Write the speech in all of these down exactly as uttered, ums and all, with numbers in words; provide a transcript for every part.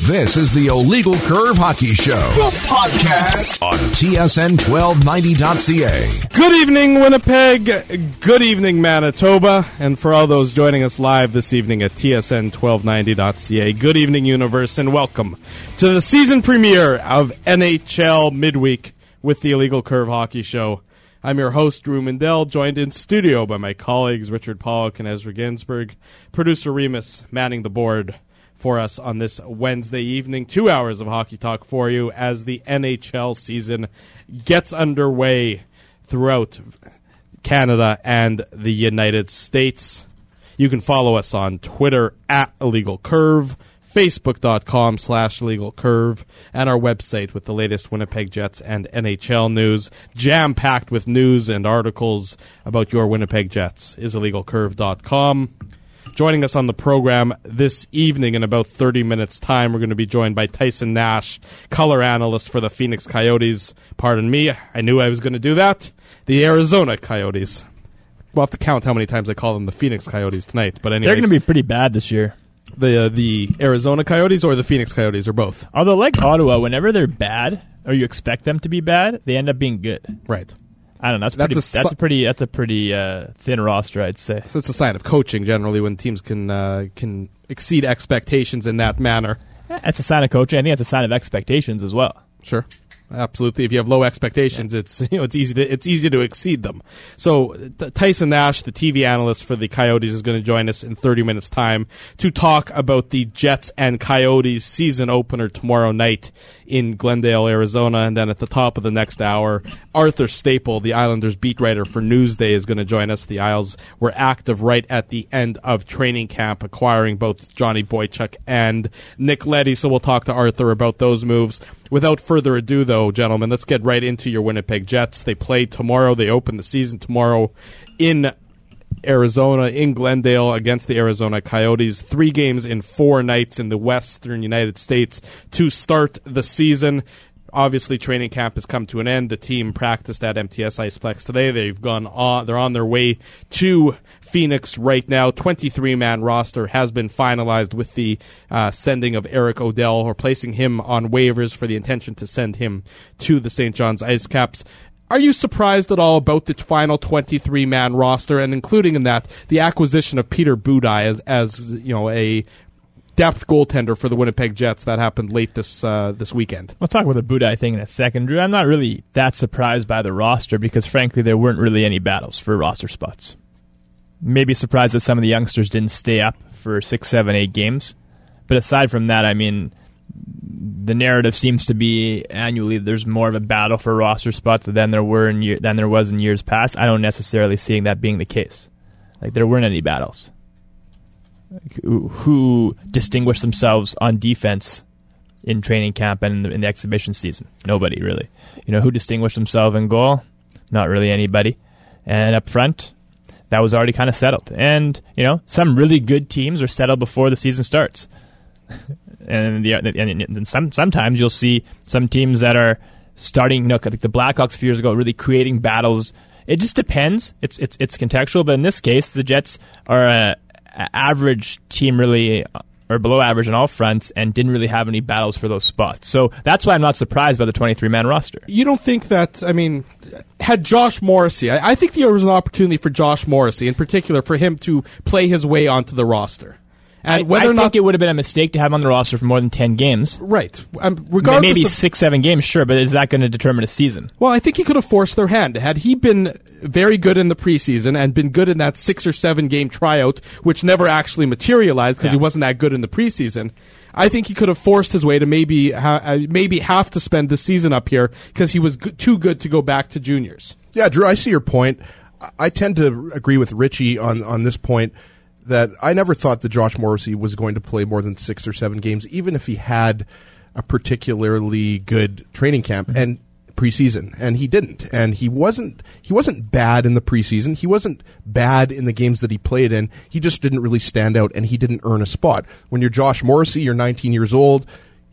This is the Illegal Curve Hockey Show, the podcast on T S N twelve ninety dot c a. Good evening, Winnipeg. Good evening, Manitoba. And for all those joining us live this evening at T S N twelve ninety dot c a, good evening, universe, and welcome to the season premiere of N H L Midweek with the Illegal Curve Hockey Show. I'm your host, Drew Mindell, joined in studio by my colleagues Richard Pollock and Ezra Ginsberg, producer Remus manning the board for us on this Wednesday evening. Two hours of hockey talk for you as the N H L season gets underway throughout Canada and the United States. You can follow us on Twitter at Illegal Curve, Facebook.com slash Illegal Curve, and our website with the latest Winnipeg Jets and N H L news, jam-packed with news and articles about your Winnipeg Jets, is illegal curve dot com. Joining us on the program this evening in about thirty minutes' time, we're going to be joined by Tyson Nash, color analyst for the Phoenix Coyotes. Pardon me, I knew I was going to do that. The Arizona Coyotes. We'll have to count how many times I call them the Phoenix Coyotes tonight. But anyways, they're going to be pretty bad this year. The uh, the Arizona Coyotes or the Phoenix Coyotes, or both? Although, like Ottawa, whenever they're bad, or you expect them to be bad, they end up being good. Right. I don't know. That's, that's, pretty, a, su- that's a pretty. That's a pretty uh, thin roster, I'd say. So it's a sign of coaching generally when teams can uh, can exceed expectations in that manner. That's a sign of coaching. I think that's a sign of expectations as well. Sure. Absolutely. If you have low expectations, yeah. it's you know it's easy to it's easy to exceed them. So T- Tyson Nash, the T V analyst for the Coyotes, is going to join us in thirty minutes' time to talk about the Jets and Coyotes season opener tomorrow night in Glendale, Arizona. And then at the top of the next hour, Arthur Staple, the Islanders beat writer for Newsday, is going to join us. The Isles were active right at the end of training camp, acquiring both Johnny Boychuk and Nick Leddy. So we'll talk to Arthur about those moves. Without further ado, though, gentlemen, let's get right into your Winnipeg Jets. They play tomorrow. They open the season tomorrow in Arizona, in Glendale, against the Arizona Coyotes. Three games in four nights in the Western United States to start the season. Obviously, training camp has come to an end. The team practiced at M T S Iceplex today. They've gone on. They're on their way to Phoenix right now. twenty-three man roster has been finalized with the uh, sending of Eric O'Dell, or placing him on waivers for the intention to send him to the Saint John's IceCaps. Are you surprised at all about the final twenty-three man roster, and including in that the acquisition of Peter Budaj as, as you know, a depth goaltender for the Winnipeg Jets that happened late this uh, this weekend? We'll talk about the Budaj thing in a second, Drew. I'm not really that surprised by the roster because, frankly, there weren't really any battles for roster spots. Maybe surprised that some of the youngsters didn't stay up for six, seven, eight games. But aside from that, I mean, the narrative seems to be annually there's more of a battle for roster spots than there were in year, than there was in years past. I don't necessarily see that being the case. Like, there weren't any battles. Like, who, who distinguished themselves on defense in training camp and in the, in the exhibition season? Nobody, really. You know, who distinguished themselves in goal? Not really anybody. And up front, that was already kind of settled. And, you know, some really good teams are settled before the season starts. and, the, and, and some sometimes you'll see some teams that are starting, you know, like the Blackhawks a few years ago, really creating battles. It just depends. It's it's it's contextual. But in this case, the Jets are a, a average team, really, or below average on all fronts, and didn't really have any battles for those spots. So that's why I'm not surprised by the twenty-three man roster. You don't think that, I mean, had Josh Morrissey, I, I think there was an opportunity for Josh Morrissey, in particular, for him to play his way onto the roster. And I, whether I or think not it would have been a mistake to have him on the roster for more than ten games. Right. Um, regardless Maybe of, six, seven games, sure, but is that going to determine a season? Well, I think he could have forced their hand. Had he been very good in the preseason and been good in that six or seven game tryout, which never actually materialized because yeah. he wasn't that good in the preseason, I think he could have forced his way to maybe ha- maybe have to spend the season up here because he was g- too good to go back to juniors. Yeah, Drew, I see your point. I tend to agree with Richie on, on this point, that I never thought that Josh Morrissey was going to play more than six or seven games, even if he had a particularly good training camp and preseason, and he didn't. And he wasn't he wasn't bad in the preseason. He wasn't bad in the games that he played in. He just didn't really stand out, and he didn't earn a spot. When you're Josh Morrissey, you're nineteen years old,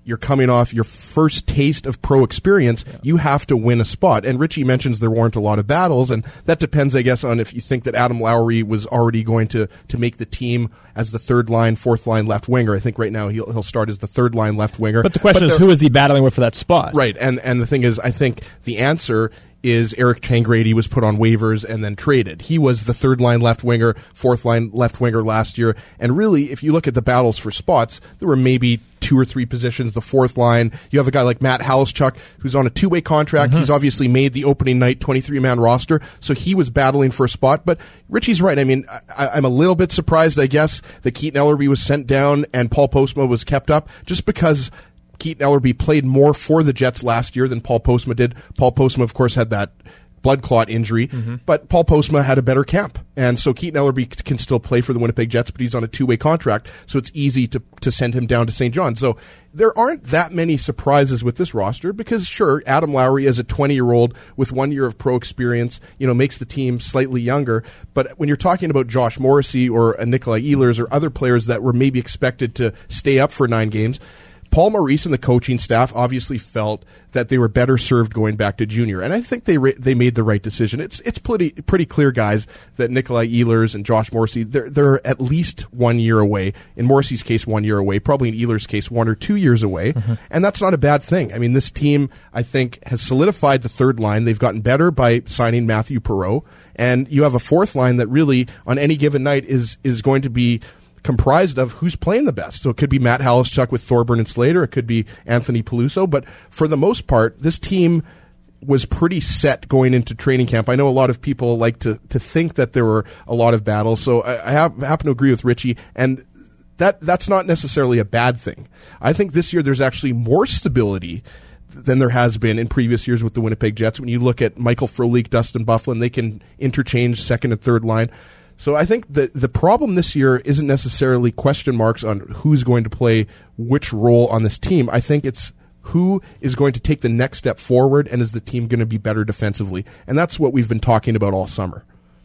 you're coming off your first taste of pro experience, yeah. you have to win a spot. And Richie mentions there weren't a lot of battles, and that depends, I guess, on if you think that Adam Lowry was already going to, to make the team as the third line, fourth line left winger. I think right now he'll, he'll start as the third line left winger. But the question but is, who is he battling with for that spot? Right, and, and the thing is, I think the answer is Eric Tangradi was put on waivers and then traded. He was the third line left winger, fourth line left winger last year. And really, if you look at the battles for spots, there were maybe two or three positions. The fourth line, you have a guy like Matt Halischuk, who's on a two-way contract. Mm-hmm. He's obviously made the opening night twenty-three man roster, so he was battling for a spot. But Richie's right. I mean, I, I'm a little bit surprised, I guess, that Keaton Ellerby was sent down and Paul Postma was kept up, just because Keaton Ellerby played more for the Jets last year than Paul Postma did. Paul Postma, of course, had that blood clot injury, mm-hmm. but Paul Postma had a better camp. And so Keaton Ellerby can still play for the Winnipeg Jets, but he's on a two-way contract, so it's easy to, to send him down to Saint John. So there aren't that many surprises with this roster because, sure, Adam Lowry as a twenty-year-old with one year of pro experience, you know, makes the team slightly younger. But when you're talking about Josh Morrissey or a Nikolai Ehlers or other players that were maybe expected to stay up for nine games, Paul Maurice and the coaching staff obviously felt that they were better served going back to junior, and I think they re- they made the right decision. It's it's pretty pretty clear, guys, that Nikolai Ehlers and Josh Morrissey they're they're at least one year away. In Morrissey's case, one year away. Probably in Ehlers' case, one or two years away, mm-hmm. and that's not a bad thing. I mean, this team I think has solidified the third line. They've gotten better by signing Matthew Perreault, and you have a fourth line that really on any given night is is going to be comprised of who's playing the best. So it could be Matt Halischuk with Thorburn and Slater. It could be Anthony Peluso. But for the most part, this team was pretty set going into training camp. I know a lot of people like to, to think that there were a lot of battles. So I, I have, happen to agree with Richie. And that that's not necessarily a bad thing. I think this year there's actually more stability than there has been in previous years with the Winnipeg Jets. When you look at Michael Frolik, Dustin Byfuglien, they can interchange second and third line. So I think the the problem this year isn't necessarily question marks on who's going to play which role on this team. I think it's who is going to take the next step forward and is the team going to be better defensively. And that's what we've been talking about all summer.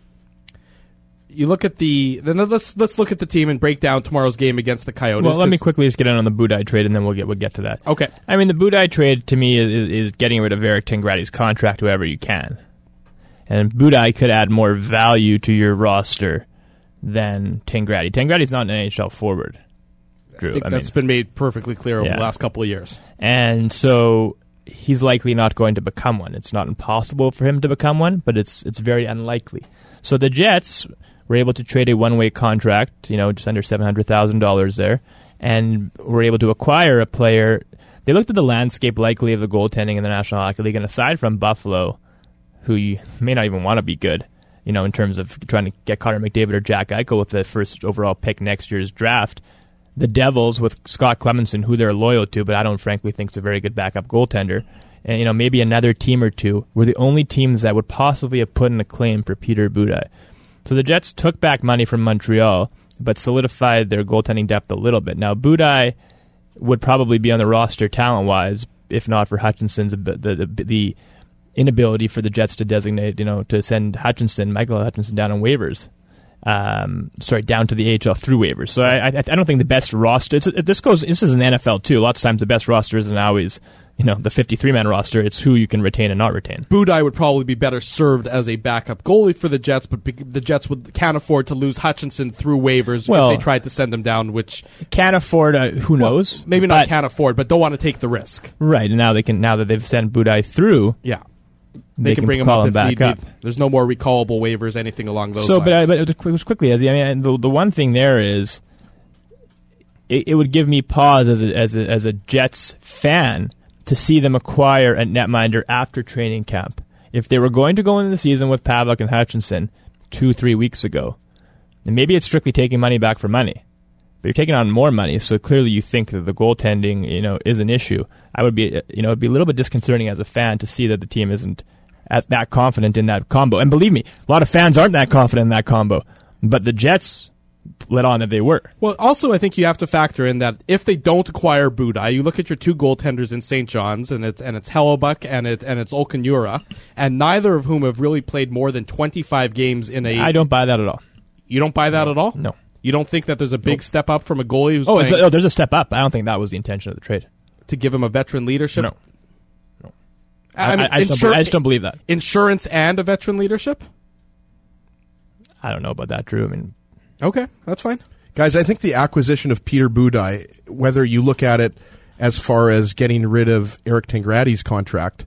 You look at the then let's let's look at the team and break down tomorrow's game against the Coyotes. Well, let me quickly just get in on the Budaj trade, and then we'll get we'll get to that. Okay. I mean, the Budaj trade to me is, is getting rid of Eric Tangradi's contract wherever you can. And Budaj could add more value to your roster than Tangradi. Tangradi's not an N H L forward, Drew. I think I that's mean, been made perfectly clear over yeah. the last couple of years. And so he's likely not going to become one. It's not impossible for him to become one, but it's it's very unlikely. So the Jets were able to trade a one-way contract, you know, just under seven hundred thousand dollars there, and were able to acquire a player. They looked at the landscape likely of the goaltending in the National Hockey League, and aside from Buffalo, who you may not even want to be good, you know, in terms of trying to get Connor McDavid or Jack Eichel with the first overall pick next year's draft, the Devils with Scott Clemenson, who they're loyal to, but I don't frankly think is a very good backup goaltender, and, you know, maybe another team or two were the only teams that would possibly have put in a claim for Peter Budaj. So the Jets took back money from Montreal, but solidified their goaltending depth a little bit. Now, Budaj would probably be on the roster talent-wise, if not for Hutchinson's the the, the, the inability for the Jets to designate, you know, to send Hutchinson, Michael Hutchinson down on waivers. Um, sorry, down to the A H L through waivers. So I, I, I don't think the best roster. It's, it, this goes. This is an N F L too. Lots of times the best roster isn't always, you know, the fifty-three man roster. It's who you can retain and not retain. Budaj would probably be better served as a backup goalie for the Jets, but the Jets would can't afford to lose Hutchinson through waivers well, if they tried to send him down. Which can't afford. Uh, who well, knows? Maybe not can't afford, but don't want to take the risk. Right, and now they can. Now that they've sent Budaj through, yeah. They, they can, can bring him call up him if back need up. be. There's no more recallable waivers, anything along those so, lines. So, but, I, but it was quickly, as I mean, the, the one thing there is, it, it would give me pause as a, as a as a Jets fan to see them acquire a netminder after training camp. If they were going to go into the season with Pavelec and Hutchinson two, three weeks ago, then maybe it's strictly taking money back for money. But you're taking on more money, so clearly you think that the goaltending, you know, is an issue. I would be, you know, it'd be a little bit disconcerting as a fan to see that the team isn't as that confident in that combo. And believe me, a lot of fans aren't that confident in that combo. But the Jets let on that they were. Well, also, I think you have to factor in that if they don't acquire Budaj, you look at your two goaltenders in Saint John's, and it's and it's Hellebuck and it and it's Olkinuora, and neither of whom have really played more than twenty-five games in a. I don't buy that at all. You don't buy that at all? No. You don't think that there's a big nope. step up from a goalie who's oh, playing? oh, there's a step up. I don't think that was the intention of the trade. to give him a veteran leadership? No. no. I, I, mean, I, just insur- don't, I just don't believe that. Insurance and a veteran leadership? I don't know about that, Drew. I mean, okay, that's fine. Guys, I think the acquisition of Peter Budaj, whether you look at it as far as getting rid of Eric Tangradi's contract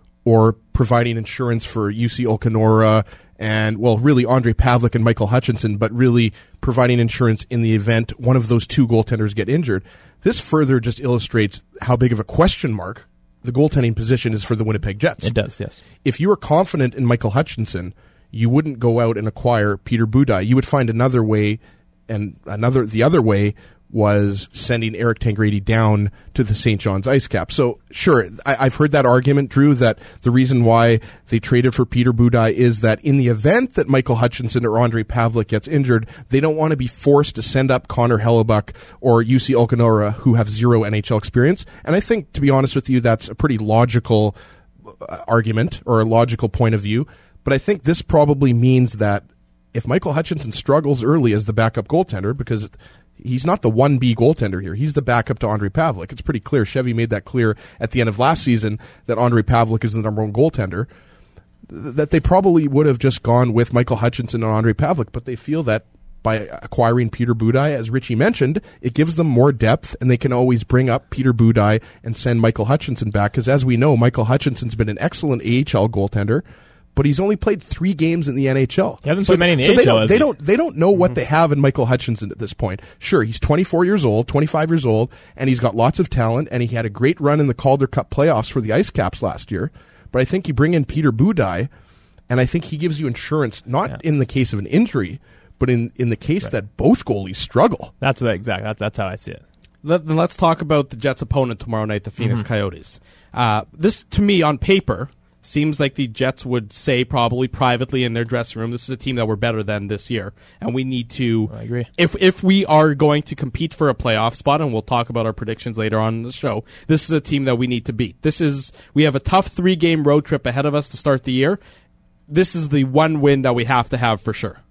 or providing insurance for U C Olkinora and, well, really Andre Pavlik and Michael Hutchinson, but really providing insurance in the event one of those two goaltenders get injured, this further just illustrates how big of a question mark the goaltending position is for the Winnipeg Jets. It does, yes. If you were confident in Michael Hutchinson, you wouldn't go out and acquire Peter Budaj. You would find another way, and another the other way was sending Eric Tangradi down to the Saint John's Ice Cap. So, sure, I, I've heard that argument, Drew, that the reason why they traded for Peter Budaj is that in the event that Michael Hutchinson or Andre Pavlik gets injured, they don't want to be forced to send up Connor Hellebuck or U C Olkinora, who have zero N H L experience. And I think, to be honest with you, that's a pretty logical uh, argument or a logical point of view. But I think this probably means that if Michael Hutchinson struggles early as the backup goaltender, because he's not the one B goaltender here, he's the backup to Andre Pavlik. It's pretty clear. Chevy made that clear at the end of last season that Andre Pavlik is the number one goaltender, that they probably would have just gone with Michael Hutchinson and Andre Pavlik, but they feel that by acquiring Peter Budaj, as Richie mentioned, it gives them more depth, and they can always bring up Peter Budaj and send Michael Hutchinson back, because as we know, Michael Hutchinson's been an excellent A H L goaltender, but he's only played three games in the N H L. He hasn't so, played many in the so A H L, they don't, has they he? don't, they don't know what mm-hmm. they have in Michael Hutchinson at this point. Sure, he's twenty-four years old, twenty-five years old, and he's got lots of talent, and he had a great run in the Calder Cup playoffs for the Ice Caps last year. But I think you bring in Peter Budaj, and I think he gives you insurance, not yeah. in the case of an injury, but in, in the case right. that both goalies struggle. That's what, exactly. That's, that's how I see it. Let, then let's talk about the Jets' opponent tomorrow night, the Phoenix mm-hmm. Coyotes. Uh, this, to me, on paper, seems like the Jets would say probably privately in their dressing room, this is a team that we're better than this year, and we need to. I agree. If if we are going to compete for a playoff spot, and we'll talk about our predictions later on in the show, this is a team that we need to beat. This is we have a tough three game road trip ahead of us to start the year. This is the one win that we have to have for sure.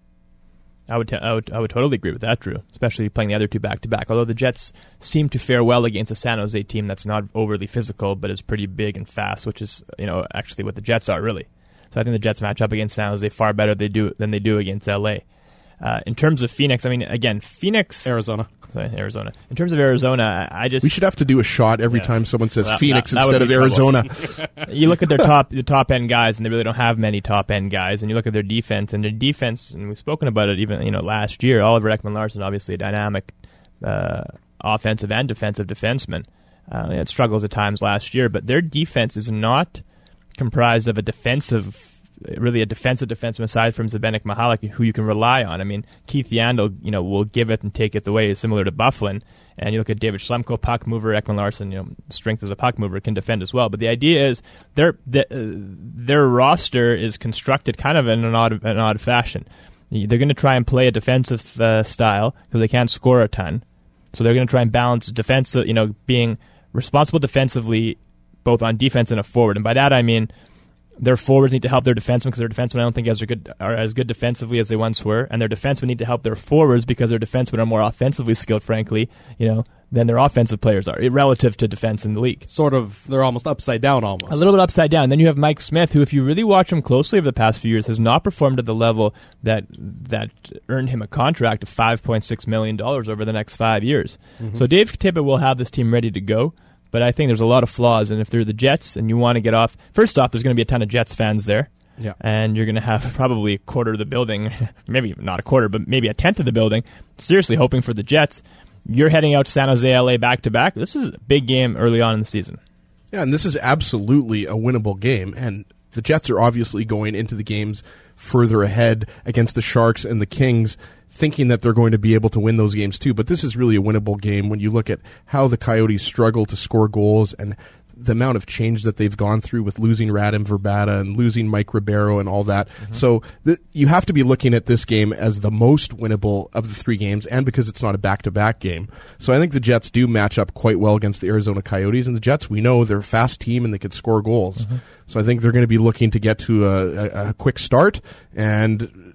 I would, t- I would I would totally agree with that, Drew, especially playing the other two back-to-back. Although the Jets seem to fare well against a San Jose team that's not overly physical but is pretty big and fast, which is, you know, actually what the Jets are, really. So I think the Jets match up against San Jose far better they do than they do against L A. Uh, in terms of Phoenix, I mean, again, Phoenix... Arizona. Sorry, Arizona. In terms of Arizona, I, I just... We should have to do a shot every yeah. time someone says that, Phoenix that, that instead of Arizona. You look at their top the top end guys, and they really don't have many top end guys. And you look at their defense, and their defense, and we've spoken about it even you know last year. Oliver Ekman-Larsson, obviously a dynamic uh, offensive and defensive defenseman. Uh, it struggles at times last year, but their defense is not comprised of a defensive. Really a defensive defenseman aside from Zdeněk Michalek, who you can rely on. I mean, Keith Yandel, you know, will give it and take it the way, similar to Byfuglien. And you look at David Schlemko, puck mover, Ekman-Larsson, you know, strength as a puck mover, can defend as well. But the idea is their the, uh, their roster is constructed kind of in an odd an odd fashion. They're going to try and play a defensive uh, style because they can't score a ton. So they're going to try and balance defense, you know, being responsible defensively, both on defense and a forward. And by that I mean, their forwards need to help their defensemen because their defensemen I don't think as are good are as good defensively as they once were, and their defensemen need to help their forwards because their defensemen are more offensively skilled, frankly, you know, than their offensive players are relative to defense in the league. Sort of, they're almost upside down, almost a little bit upside down. And then you have Mike Smith, who, if you really watch him closely over the past few years, has not performed at the level that that earned him a contract of five point six million dollars over the next five years. Mm-hmm. So Dave Tippett will have this team ready to go. But I think there's a lot of flaws, and if they're the Jets and you want to get off... First off, there's going to be a ton of Jets fans there, yeah. and you're going to have probably a quarter of the building, maybe not a quarter, but maybe a tenth of the building, seriously hoping for the Jets. You're heading out to San Jose, L A back-to-back. This is a big game early on in the season. Yeah, and this is absolutely a winnable game, and the Jets are obviously going into the games further ahead against the Sharks and the Kings, thinking that they're going to be able to win those games too. But this is really a winnable game when you look at how the Coyotes struggle to score goals and the amount of change that they've gone through with losing Radim Verbata and losing Mike Ribeiro and all that. Mm-hmm. So th- you have to be looking at this game as the most winnable of the three games, and because it's not a back-to-back game. So I think the Jets do match up quite well against the Arizona Coyotes, and the Jets, we know they're a fast team and they can score goals. Mm-hmm. So I think they're going to be looking to get to a, a, a quick start, and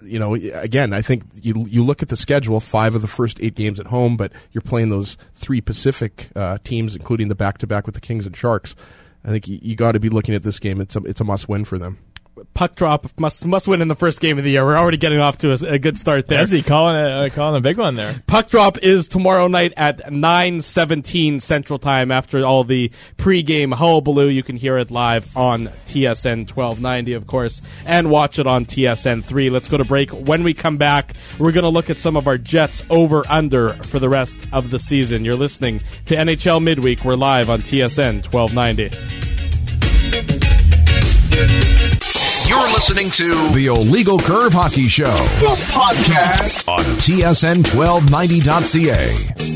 you know, again, I think you you look at the schedule, five of the first eight games at home, but you're playing those three Pacific uh, teams, including the back-to-back with the Kings and Sharks. I think you, you got to be looking at this game. It's a, it's a must-win for them. Puck drop must must win in the first game of the year. We're already getting off to a, a good start there. Is he calling a, uh, calling a big one there? Puck drop is tomorrow night at nine seventeen Central Time. After all the pregame hullabaloo, you can hear it live on T S N twelve ninety, of course, and watch it on T S N three. Let's go to break. When we come back, we're going to look at some of our Jets over-under for the rest of the season. You're listening to N H L Midweek. We're live on T S N twelve ninety. You're listening to The Illegal Curve Hockey Show, the podcast on T S N twelve ninety dot C A.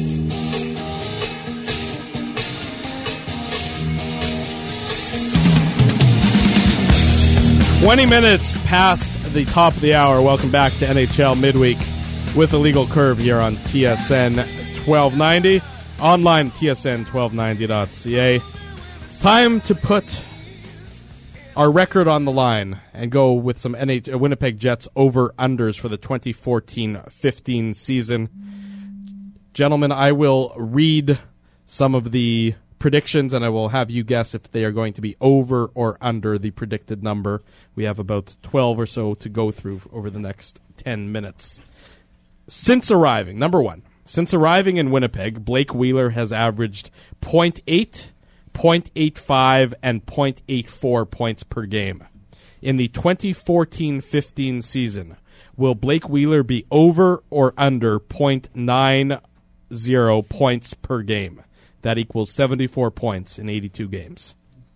twenty minutes past the top of the hour. Welcome back to N H L Midweek with Illegal Curve here on T S N twelve ninety. Online, T S N twelve ninety dot C A. Time to put our record on the line and go with some N H L Winnipeg Jets over-unders for the twenty fourteen fifteen season. Gentlemen, I will read some of the predictions and I will have you guess if they are going to be over or under the predicted number. We have about twelve or so to go through over the next ten minutes. Since arriving, number one, since arriving in Winnipeg, Blake Wheeler has averaged point eight, point eight five, and point eight four points per game. In the twenty fourteen fifteen season, will Blake Wheeler be over or under point nine zero points per game? That equals seventy-four points in eighty-two games.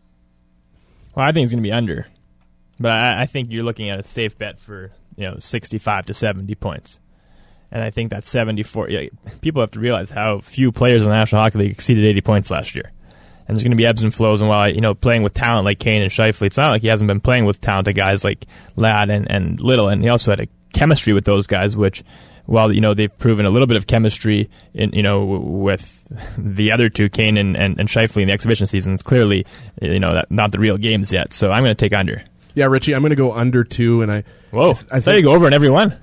Well, I think it's going to be under. But I, I think you're looking at a safe bet for, you know, sixty-five to seventy points. And I think that seventy-four... Yeah, people have to realize how few players in the National Hockey League exceeded eighty points last year. And there's going to be ebbs and flows. And while, you know, playing with talent like Kane and Scheifele, it's not like he hasn't been playing with talented guys like Ladd and, and Little. And he also had a chemistry with those guys, which, while, you know, they've proven a little bit of chemistry in, you know, with the other two, Kane and, and, and Scheifele in the exhibition seasons, clearly, you know, that, not the real games yet. So I'm going to take under. Yeah, Richie, I'm going to go under two. And I, Whoa, I, th- I there think you go, over in every one.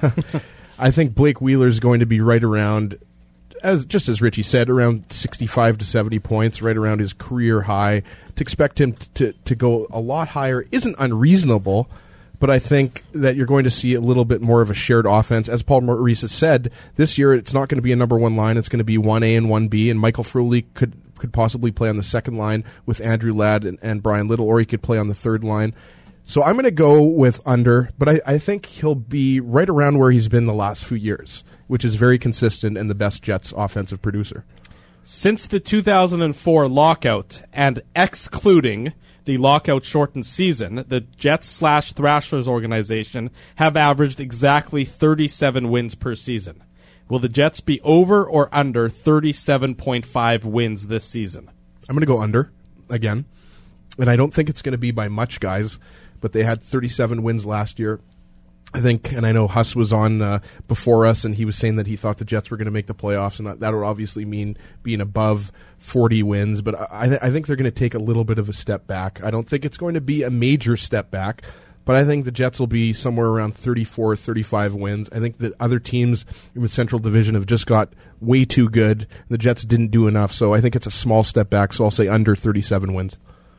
I think Blake Wheeler is going to be right around, as just as Richie said, around sixty-five to seventy points, right around his career high. To expect him to, to, to go a lot higher isn't unreasonable, but I think that you're going to see a little bit more of a shared offense. As Paul Maurice has said, this year it's not going to be a number one line. It's going to be one A and one B, and Michael Froehlich could, could possibly play on the second line with Andrew Ladd and, and Brian Little, or he could play on the third line. So I'm going to go with under, but I, I think he'll be right around where he's been the last few years, which is very consistent and the best Jets offensive producer. Since the two thousand four lockout, and excluding the lockout-shortened season, the Jets slash Thrashers organization have averaged exactly thirty-seven wins per season. Will the Jets be over or under thirty-seven point five wins this season? I'm going to go under again, and I don't think it's going to be by much, guys, but they had thirty-seven wins last year. I think, and I know Huss was on uh, before us, and he was saying that he thought the Jets were going to make the playoffs, and that, that would obviously mean being above forty wins. But I, th- I think they're going to take a little bit of a step back. I don't think it's going to be a major step back, but I think the Jets will be somewhere around thirty-four, thirty-five wins. I think that other teams in the Central Division have just got way too good. The Jets didn't do enough, so I think it's a small step back, so I'll say under thirty-seven wins.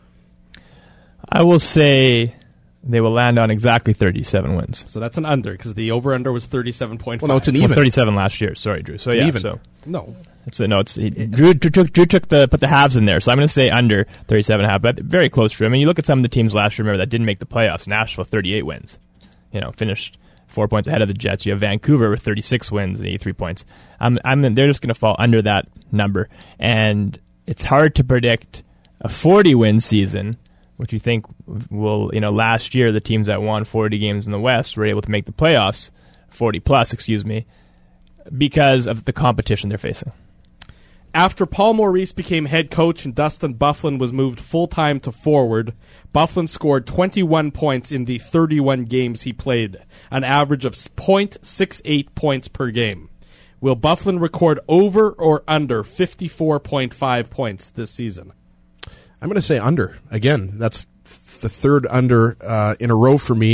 I will say they will land on exactly thirty-seven wins. So that's an under, because the over-under was thirty-seven point five. Well, no, it's an Well, even. thirty-seven last year. Sorry, Drew. So It's yeah, even. so No. it's a, no. It's he, Drew, Drew took Drew took the put the halves in there. So I'm going to say under thirty-seven and a half, but very close, Drew. I mean, you look at some of the teams last year. Remember that didn't make the playoffs. Nashville, thirty-eight wins. You know, finished four points ahead of the Jets. You have Vancouver with thirty-six wins and eighty-three points. Um, I'm they're just going to fall under that number, and it's hard to predict a forty-win season, which you think will, you know, last year the teams that won forty games in the West were able to make the playoffs, forty plus, excuse me, because of the competition they're facing. After Paul Maurice became head coach and Dustin Byfuglien was moved full-time to forward, Byfuglien scored twenty-one points in the thirty-one games he played, an average of point six eight points per game. Will Byfuglien record over or under fifty-four point five points this season? I'm going to say under. Again, that's the third under uh, in a row for me.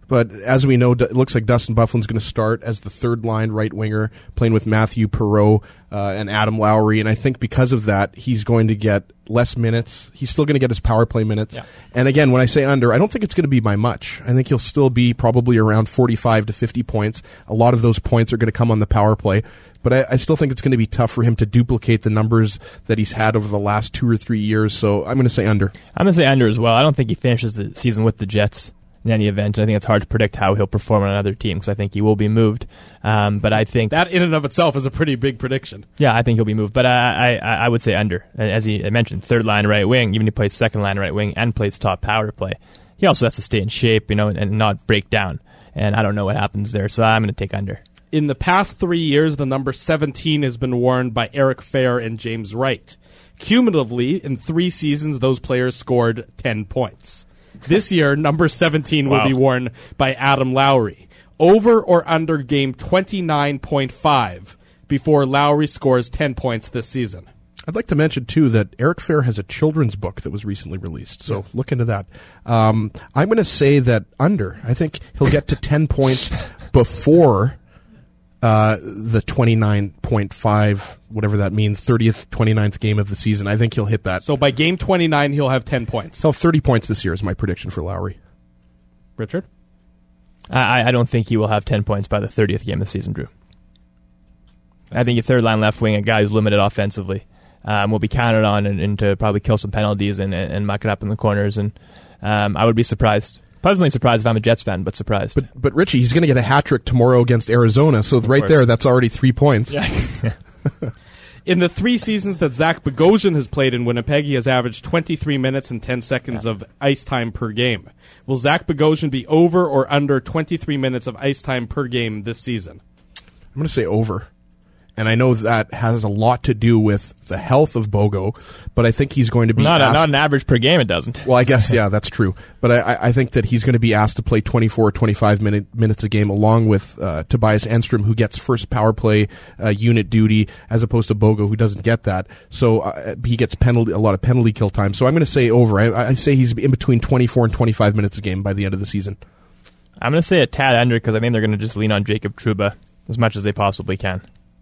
But as we know, it looks like Dustin Byfuglien's going to start as the third line right winger, playing with Matthew Perreault uh, and Adam Lowry. And I think because of that, he's going to get less minutes. He's still going to get his power play minutes. Yeah. And again, when I say under, I don't think it's going to be by much. I think he'll still be probably around forty-five to fifty points. A lot of those points are going to come on the power play. But I, I still think it's going to be tough for him to duplicate the numbers that he's had over the last two or three years. So I'm going to say under. I'm going to say under as well. I don't think he finishes the season with the Jets in any event. I think it's hard to predict how he'll perform on another team because I think he will be moved. Um, but I think that in and of itself is a pretty big prediction. Yeah, I think he'll be moved. But I, I, I would say under. As he mentioned, third line right wing, even if he plays second line right wing and plays top power play. He also has to stay in shape, you know, and, and not break down. And I don't know what happens there, so I'm going to take under. In the past three years, the number seventeen has been worn by Eric Fehr and James Wright. Cumulatively, in three seasons, those players scored ten points. This year, number seventeen will Wow. be worn by Adam Lowry. Over or under game twenty-nine point five before Lowry scores ten points this season. I'd like to mention, too, that Eric Fehr has a children's book that was recently released, so yes. Look into that. Um, I'm going to say that under. I think he'll get to ten points before uh, the twenty-nine point five, whatever that means, thirtieth, twenty-ninth game of the season. I think he'll hit that. So by game twenty-nine, he'll have ten points. He'll have thirty points this year is my prediction for Lowry. Richard? I, I don't think he will have ten points by the thirtieth game of the season, Drew. I think your third line left wing, a guy who's limited offensively, um, will be counted on and, and to probably kill some penalties and, and, and muck it up in the corners. And um, I would be surprised. Pleasantly surprised if I'm a Jets fan, but surprised. But, but Richie, he's going to get a hat trick tomorrow against Arizona, so right course. there, that's already three points. Yeah. In the three seasons that Zach Bogosian has played in Winnipeg, he has averaged twenty-three minutes and ten seconds yeah. of ice time per game. Will Zach Bogosian be over or under twenty-three minutes of ice time per game this season? I'm going to say over. And I know that has a lot to do with the health of Bogo, but I think he's going to be not, asked, a, not an average per game, it doesn't. Well, I guess, yeah, that's true. But I, I think that he's going to be asked to play twenty-four or twenty-five minute, minutes a game along with uh, Tobias Enstrom, who gets first power play uh, unit duty, as opposed to Bogo, who doesn't get that. So uh, he gets penalty, a lot of penalty kill time. So I'm going to say over. I, I say he's in between twenty-four and twenty-five minutes a game by the end of the season. I'm going to say a tad under because I think they're going to just lean on Jacob Trouba as much as they possibly can.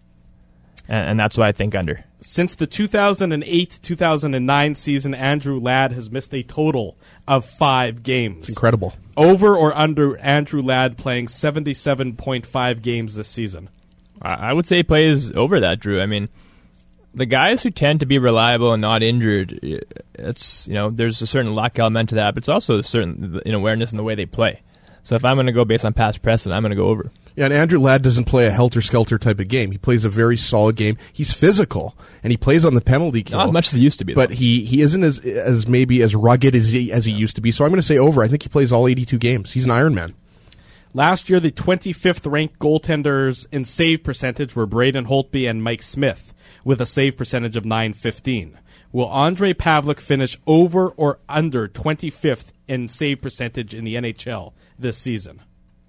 And that's why I think under. Since the two thousand eight two thousand nine season, Andrew Ladd has missed a total of five games. It's incredible. Over or under Andrew Ladd playing seventy-seven point five games this season? I would say he plays over that, Drew. I mean, the guys who tend to be reliable and not injured, it's, you know, there's a certain luck element to that, but it's also a certain you know, awareness in the way they play. So if I'm going to go based on past precedent, I'm going to go over. Yeah, and Andrew Ladd doesn't play a helter-skelter type of game. He plays a very solid game. He's physical, and he plays on the penalty kill. Not as much as he used to be, but though. he, he isn't as as maybe as rugged as he, as he used to be. So I'm going to say over. I think he plays all eighty-two games. He's an Iron Man. Last year, the twenty-fifth ranked goaltenders in save percentage were Braden Holtby and Mike Smith, with a save percentage of nine fifteen. Will Andre Pavlik finish over or under twenty-fifth in save percentage in the N H L this season?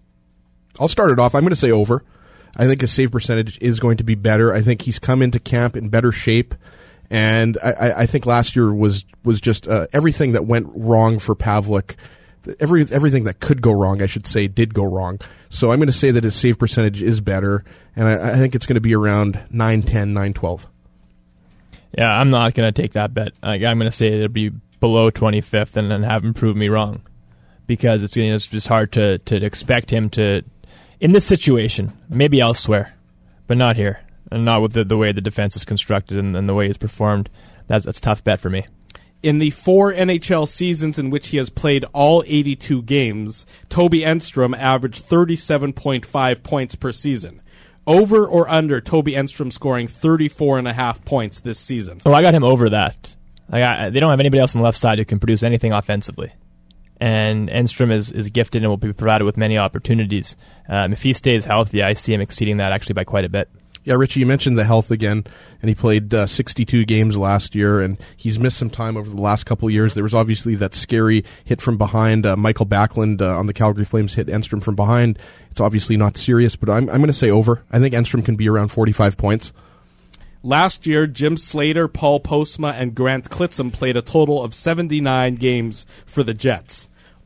I'll start it off. I'm going to say over. I think his save percentage is going to be better. I think he's come into camp in better shape. And I, I think last year was was just uh, everything that went wrong for Pavlik. Every everything that could go wrong, I should say, did go wrong. So I'm going to say that his save percentage is better, and I, I think it's going to be around nine ten, nine twelve. Yeah, I'm not going to take that bet. I'm going to say it'll be below twenty-fifth and then have him prove me wrong, because it's, you know, it's just hard to, to expect him to, in this situation, maybe elsewhere, but not here, and not with the, the way the defense is constructed and, and the way he's performed. That's, that's a tough bet for me. In the four N H L seasons in which he has played all eighty-two games, Toby Enstrom averaged thirty-seven point five points per season. Over or under Toby Enstrom scoring thirty-four and a half points this season? Oh, I got him over that. I got, they don't have anybody else on the left side who can produce anything offensively. And Enstrom is, is gifted and will be provided with many opportunities. Um, if he stays healthy, I see him exceeding that actually by quite a bit. Yeah, Richie, you mentioned the health again, and he played uh, sixty-two games last year, and he's missed some time over the last couple of years. There was obviously that scary hit from behind. Uh, Michael Backlund uh, on the Calgary Flames hit Enstrom from behind. It's obviously not serious, but I'm, I'm going to say over. I think Enstrom can be around forty-five points. Last year, Jim Slater, Paul Postma, and Grant Klitzum played a total of seventy-nine games for the Jets.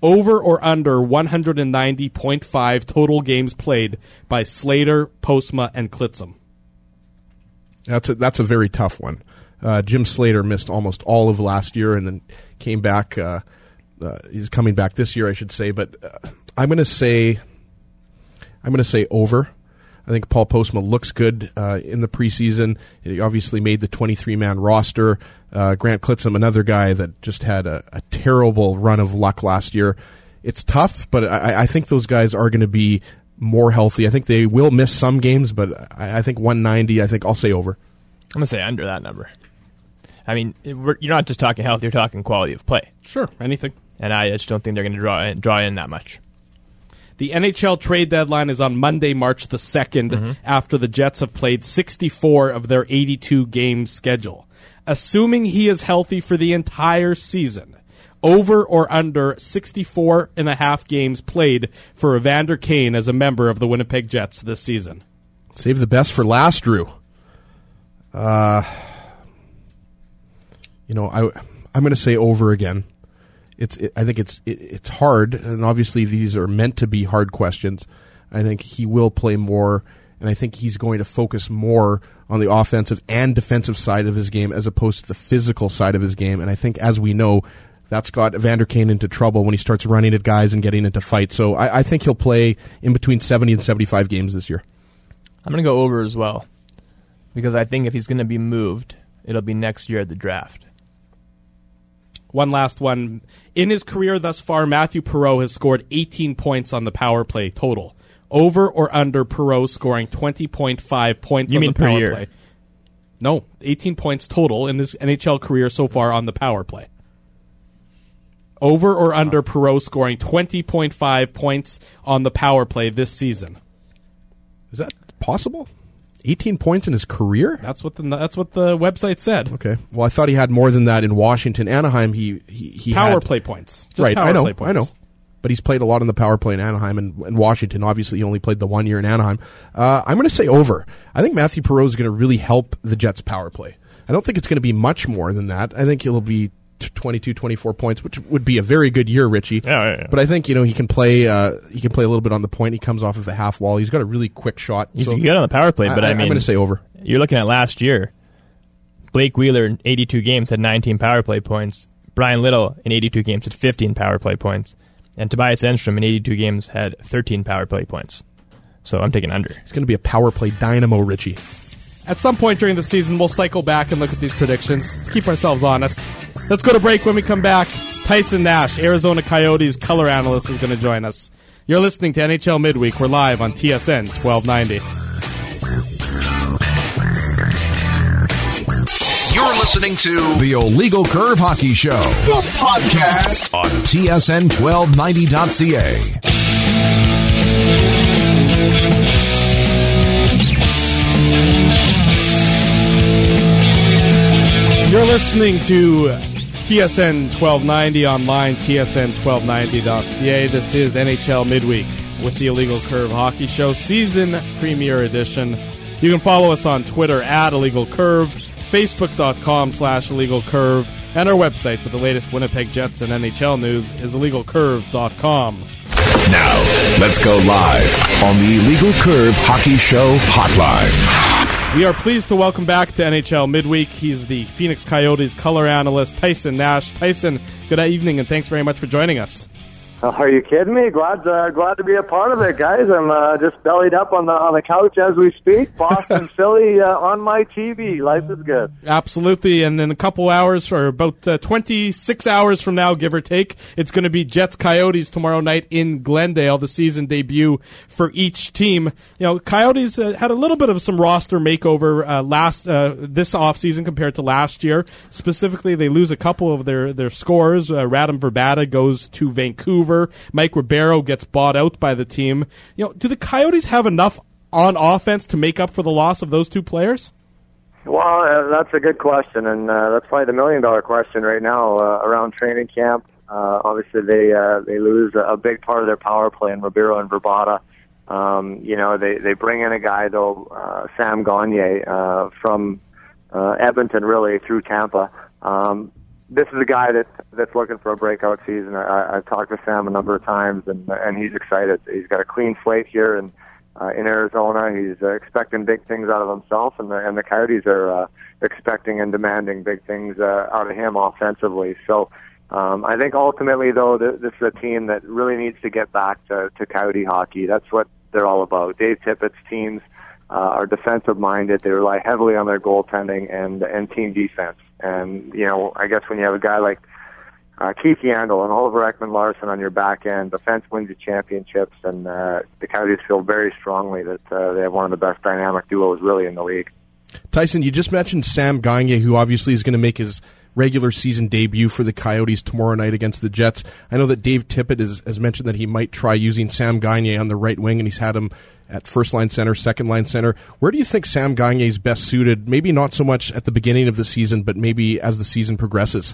Over or under one ninety point five total games played by Slater, Postma, and Klitzum. That's a, that's a very tough one. Uh, Jim Slater missed almost all of last year and then came back. Uh, uh, he's coming back this year, I should say. But uh, I'm going to say, I'm going to say over. I think Paul Postma looks good uh, in the preseason. He obviously made the twenty-three man roster. Uh, Grant Klitzum, another guy that just had a, a terrible run of luck last year. It's tough, but I, I think those guys are going to be more healthy. I think they will miss some games, but I, I think one ninety, I think I'll say over. I'm going to say under that number. I mean, it, we're, you're not just talking health, you're talking quality of play. Sure, anything. And I just don't think they're going to draw in, draw in that much. The N H L trade deadline is on Monday, March the second, mm-hmm. after the Jets have played sixty-four of their eighty-two game schedule. Assuming he is healthy for the entire season, over or under sixty-four and a half games played for Evander Kane as a member of the Winnipeg Jets this season. Save the best for last, Drew. Uh, you know, I, I'm going to say over again. It's. It, I think it's. It, it's hard, and obviously these are meant to be hard questions. I think he will play more, and I think he's going to focus more on the offensive and defensive side of his game as opposed to the physical side of his game. And I think, as we know, that's got Evander Kane into trouble when he starts running at guys and getting into fights. So I, I think he'll play in between seventy and seventy-five games this year. I'm going to go over as well, because I think if he's going to be moved, it'll be next year at the draft. One last one. In his career thus far, Matthew Perreault has scored eighteen points on the power play total. Over or under Perreault scoring twenty point five points you on mean the power per year? play? No, eighteen points total in his N H L career so far on the power play. Over or under Perreault scoring twenty point five points on the power play this season. Is that possible? eighteen points in his career? That's what the that's what the website said. Okay. Well, I thought he had more than that in Washington. Anaheim, he he, he power had, play points. Just right, power I know, play points. I know. But he's played a lot on the power play in Anaheim and, and Washington. Obviously, he only played the one year in Anaheim. Uh, I'm going to say over. I think Matthew Perreault is going to really help the Jets' power play. I don't think it's going to be much more than that. I think it'll be twenty-two, twenty-four points, which would be a very good year, Richie. Yeah, yeah, yeah. But I think, you know, he can play. Uh, he can play a little bit on the point. He comes off of the half wall. He's got a really quick shot. He's so good on the power play, but I, I mean, I'm going to say over. You're looking at last year. Blake Wheeler in eighty-two games had nineteen power play points. Brian Little in eighty-two games had fifteen power play points. And Tobias Enstrom in eighty-two games had thirteen power play points. So I'm taking under. It's going to be a power play dynamo, Richie. At some point during the season, we'll cycle back and look at these predictions. Let's keep ourselves honest. Let's go to break. When we come back, Tyson Nash, Arizona Coyotes color analyst, is going to join us. You're listening to N H L Midweek. We're live on T S N twelve ninety. You're listening to The Illegal Curve Hockey Show, the podcast on T S N twelve ninety dot C A. You're listening to T S N twelve ninety online, T S N twelve ninety dot C A. This is N H L Midweek with the Illegal Curve Hockey Show, season premiere edition. You can follow us on Twitter at Illegal Curve, Facebook.com slash Illegal Curve, and our website for the latest Winnipeg Jets and N H L news is illegal curve dot com. Now, let's go live on the Illegal Curve Hockey Show hotline. We are pleased to welcome back to N H L Midweek. He's the Phoenix Coyotes color analyst, Tyson Nash. Tyson, good evening, and thanks very much for joining us. Are you kidding me? Glad uh, glad to be a part of it, guys. I'm uh, just bellied up on the on the couch as we speak. Boston, Philly uh, on my T V. Life is good. Absolutely, and in a couple hours, or about uh, twenty-six hours from now, give or take, it's going to be Jets Coyotes tomorrow night in Glendale, the season debut for each team. You know, Coyotes uh, had a little bit of some roster makeover uh, last uh, this offseason compared to last year. Specifically, they lose a couple of their their scorers. Uh, Radim Verbata goes to Vancouver. Mike Ribeiro gets bought out by the team. You know, do the Coyotes have enough on offense to make up for the loss of those two players? Well, uh, that's a good question, and uh, that's probably the million-dollar question right now uh, around training camp. Uh, obviously, they uh, they lose a big part of their power play in Ribeiro and Verbata. Um, you know, they, they bring in a guy, though, uh, Sam Gagner, uh, from uh, Edmonton, really, through Tampa. Um, this is a guy that that's looking for a breakout season. I, I've talked to Sam a number of times, and and he's excited. He's got a clean slate here, and uh, in Arizona, he's uh, expecting big things out of himself, and the and the Coyotes are uh, expecting and demanding big things uh, out of him offensively. So. Um, I think ultimately, though, th- this is a team that really needs to get back to, to Coyote hockey. That's what they're all about. Dave Tippett's teams uh, are defensive-minded. They rely heavily on their goaltending and and team defense. And, you know, I guess when you have a guy like uh, Keith Yandel and Oliver Ekman-Larsson on your back end, defense wins you championships, and uh, the Coyotes feel very strongly that uh, they have one of the best dynamic duos really in the league. Tyson, you just mentioned Sam Gagner, who obviously is going to make his regular season debut for the Coyotes tomorrow night against the Jets. I know that Dave Tippett has, has mentioned that he might try using Sam Gagner on the right wing, and he's had him at first-line center, second-line center. Where do you think Sam Gagner is best suited, maybe not so much at the beginning of the season, but maybe as the season progresses?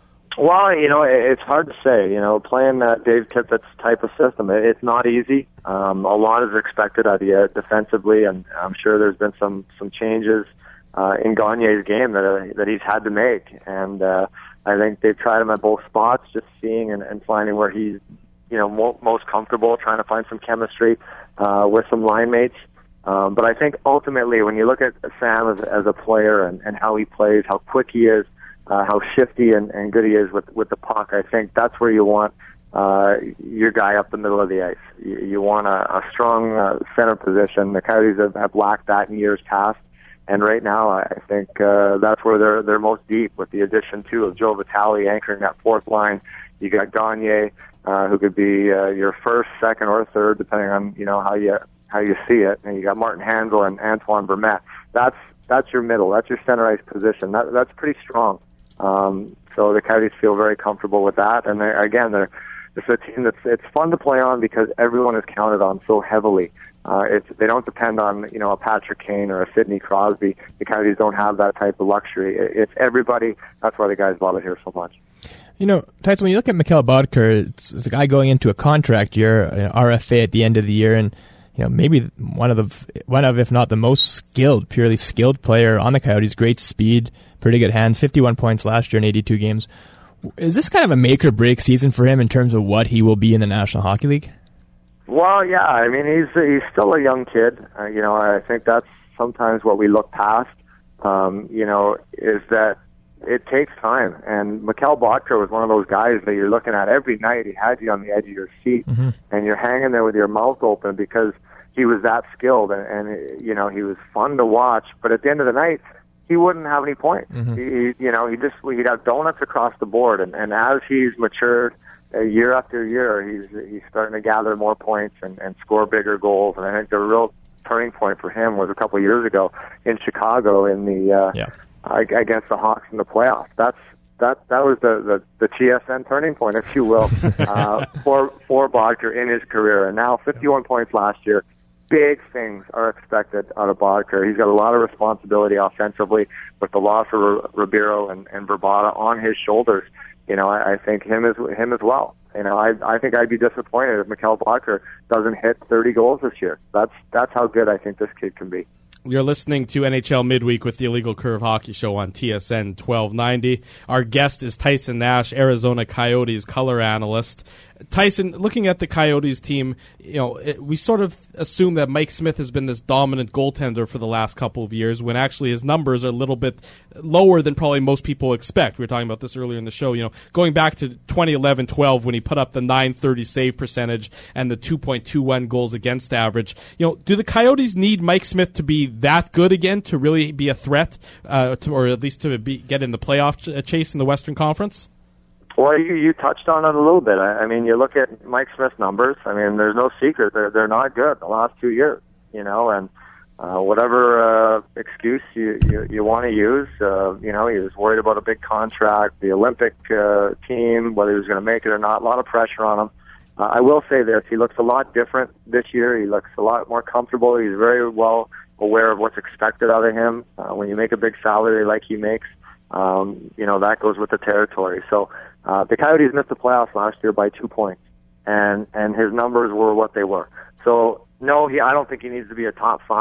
Well, you know, it's hard to say. You know, playing that Dave Tippett's type of system, it's not easy. Um, a lot is expected of you defensively, and I'm sure there's been some, some changes Uh, in Gagner's game that uh, that he's had to make, and uh, I think they've tried him at both spots, just seeing and, and finding where he's, you know, mo- most comfortable, trying to find some chemistry uh, with some line mates. Um, but I think ultimately, when you look at Sam as, as a player and, and how he plays, how quick he is, uh, how shifty and, and good he is with with the puck, I think that's where you want uh, your guy up the middle of the ice. You, you want a, a strong uh, center position. The Coyotes have, have lacked that in years past. And right now, I think uh, that's where they're they're most deep, with the addition too of Joe Vitale anchoring that fourth line. You got Gagner, uh, who could be uh, your first, second, or third, depending on you know how you how you see it. And you got Martin Hansel and Antoine Vermette. That's that's your middle. That's your center ice position. That that's pretty strong. Um, so the Coyotes feel very comfortable with that. And they're, again, they're it's a team that's it's fun to play on because everyone is counted on so heavily. Uh, it's, they don't depend on, you know, a Patrick Kane or a Sidney Crosby. The Coyotes don't have that type of luxury. It's everybody. That's why the guys love it here so much. You know, Tyson, when you look at Mikkel Boedker, it's, it's a guy going into a contract year, an R F A at the end of the year, and you know maybe one of the one of, if not the most skilled, purely skilled player on the Coyotes. Great speed, pretty good hands. fifty-one points last year in eighty-two games. Is this kind of a make or break season for him in terms of what he will be in the National Hockey League? Well, yeah. I mean, he's he's still a young kid. Uh, you know, I think that's sometimes what we look past. Um, you know, is that it takes time. And Mikkel Boedker was one of those guys that you're looking at every night. He had you on the edge of your seat, mm-hmm. and you're hanging there with your mouth open because he was that skilled, and, and you know he was fun to watch. But at the end of the night, he wouldn't have any points. Mm-hmm. He, you know, he just he'd have donuts across the board. And, and as he's matured, uh, year after year, he's he's starting to gather more points and, and score bigger goals. And I think the real turning point for him was a couple of years ago in Chicago in the uh, yeah. uh, against the Hawks in the playoffs. That's that that was the the, the T S N turning point, if you will, uh, for for Boedker in his career. And now fifty-one points last year. Big things are expected out of Boedker. He's got a lot of responsibility offensively with the loss of R- Ribeiro and, and Vrbata on his shoulders. You know, I, I think him as him as well. You know, I I think I'd be disappointed if Mikkel Boedker doesn't hit thirty goals this year. That's that's how good I think this kid can be. You're listening to N H L Midweek with the Illegal Curve Hockey Show on T S N twelve ninety. Our guest is Tyson Nash, Arizona Coyotes color analyst. Tyson, looking at the Coyotes team, you know, it, we sort of assume that Mike Smith has been this dominant goaltender for the last couple of years, when actually his numbers are a little bit lower than probably most people expect. We were talking about this earlier in the show. You know, going back to twenty eleven twelve when he put up the nine thirty save percentage and the two point two one goals against average. You know, do the Coyotes need Mike Smith to be that good again to really be a threat, uh, to, or at least to be, get in the playoff ch- chase in the Western Conference? Well, you, you touched on it a little bit. I, I mean, you look at Mike Smith's numbers. I mean, there's no secret. They're, they're not good the last two years, you know, and uh, whatever uh, excuse you, you, you want to use, uh, you know, he was worried about a big contract, the Olympic uh, team, whether he was going to make it or not, a lot of pressure on him. Uh, I will say this, he looks a lot different this year. He looks a lot more comfortable. He's very well aware of what's expected out of him. Uh, when you make a big salary like he makes, um, you know, that goes with the territory. So uh, the Coyotes missed the playoffs last year by two points, and, and his numbers were what they were. So, no, he, I don't think he needs to be a top five,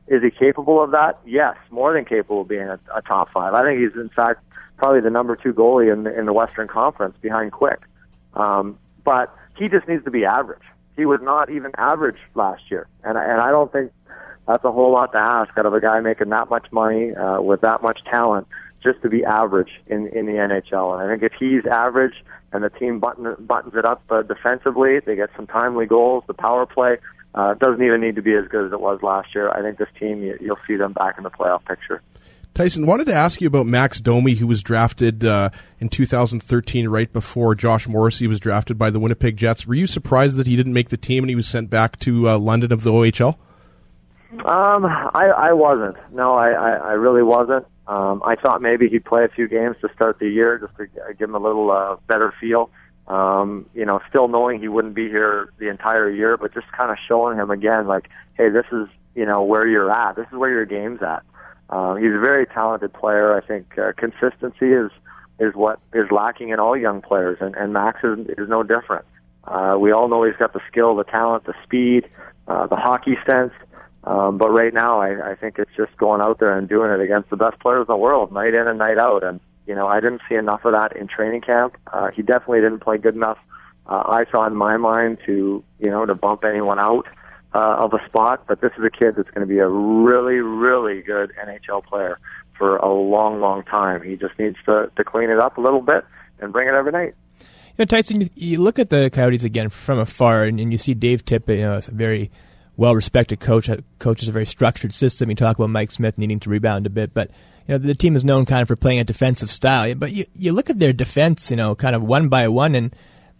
Is he capable of that? Yes, more than capable of being a, a top five. I think he's, in fact, probably the number two goalie in the, in the Western Conference behind Quick. Um, but he just needs to be average. He was not even average last year. And, and I don't think that's a whole lot to ask out of a guy making that much money uh, with that much talent just to be average in, in the N H L. And I think if he's average and the team button, buttons it up uh, defensively, they get some timely goals, the power play, uh, doesn't even need to be as good as it was last year. I think this team, you, you'll see them back in the playoff picture. Tyson, wanted to ask you about Max Domi, who was drafted uh, in two thousand thirteen, right before Josh Morrissey was drafted by the Winnipeg Jets. Were you surprised that he didn't make the team and he was sent back to uh, London of the O H L? Um, I, I wasn't. No, I, I, I really wasn't. Um, I thought maybe he'd play a few games to start the year just to give him a little uh, better feel. Um, you know, still knowing he wouldn't be here the entire year, but just kind of showing him again, like, hey, this is, you know, where you're at. This is where your game's at. Uh, he's a very talented player. I think uh, consistency is is what is lacking in all young players, and, and Max is, is no different. Uh, we all know he's got the skill, the talent, the speed, uh, the hockey sense. Um, but right now, I, I think it's just going out there and doing it against the best players in the world, night in and night out. And, you know, I didn't see enough of that in training camp. Uh, he definitely didn't play good enough, uh, I saw in my mind, to, you know, to bump anyone out uh, of a spot. But this is a kid that's going to be a really, really good N H L player for a long, long time. He just needs to, to clean it up a little bit and bring it every night. You know, Tyson, you, you look at the Coyotes again from afar, and, and you see Dave Tippett, you know, it's a very well-respected coach. Coaches a very structured system. You talk about Mike Smith needing to rebound a bit, but you know the team is known kind of for playing a defensive style. But you you look at their defense, you know, kind of one by one, and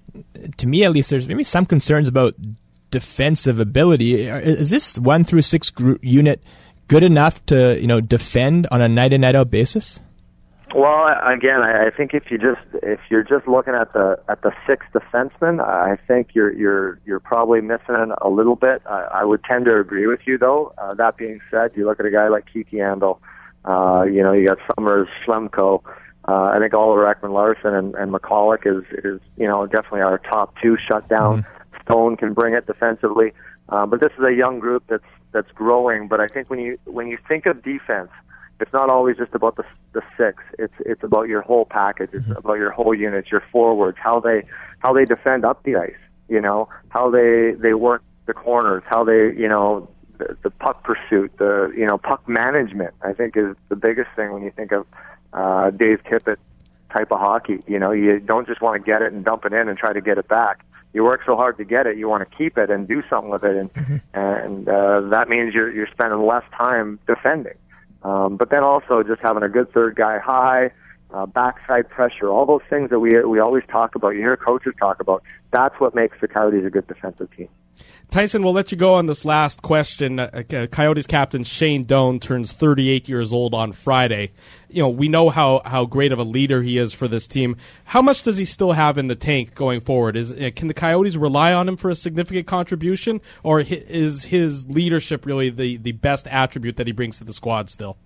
to me at least, there's maybe some concerns about defensive ability. Is this one through six group unit good enough to you know defend on a night in night out basis? Well, again, I think if you just if you're just looking at the at the six defensemen, I think you're you're you're probably missing a little bit. I, I would tend to agree with you, though. Uh, that being said, you look at a guy like Keith Yandel. Uh, you know, you got Summers, Schlemko. Uh, I think Oliver Ekman-Larsson and, and McCulloch is is you know definitely our top two shutdown. Mm-hmm. Stone can bring it defensively, uh, but this is a young group that's that's growing. But I think when you when you think of defense, it's not always just about the the six. It's it's about your whole package. It's mm-hmm. about your whole unit, your forwards, how they how they defend up the ice. You know, how they they work the corners, how they you know the, the puck pursuit, the you know puck management. I think is the biggest thing when you think of uh, Dave Tippett type of hockey. You know, you don't just want to get it and dump it in and try to get it back. You work so hard to get it, you want to keep it and do something with it, and mm-hmm. and uh, that means you're you're spending less time defending. Um, but then also just having a good third guy high, uh, backside pressure, all those things that we we always talk about, you hear coaches talk about, that's what makes the Coyotes a good defensive team. Tyson, we'll let you go on this last question. Uh, Coyotes captain Shane Doan turns thirty-eight years old on Friday. You know, we know how, how great of a leader he is for this team. How much does he still have in the tank going forward? Is uh, can the Coyotes rely on him for a significant contribution, or is his leadership really the, the best attribute that he brings to the squad still?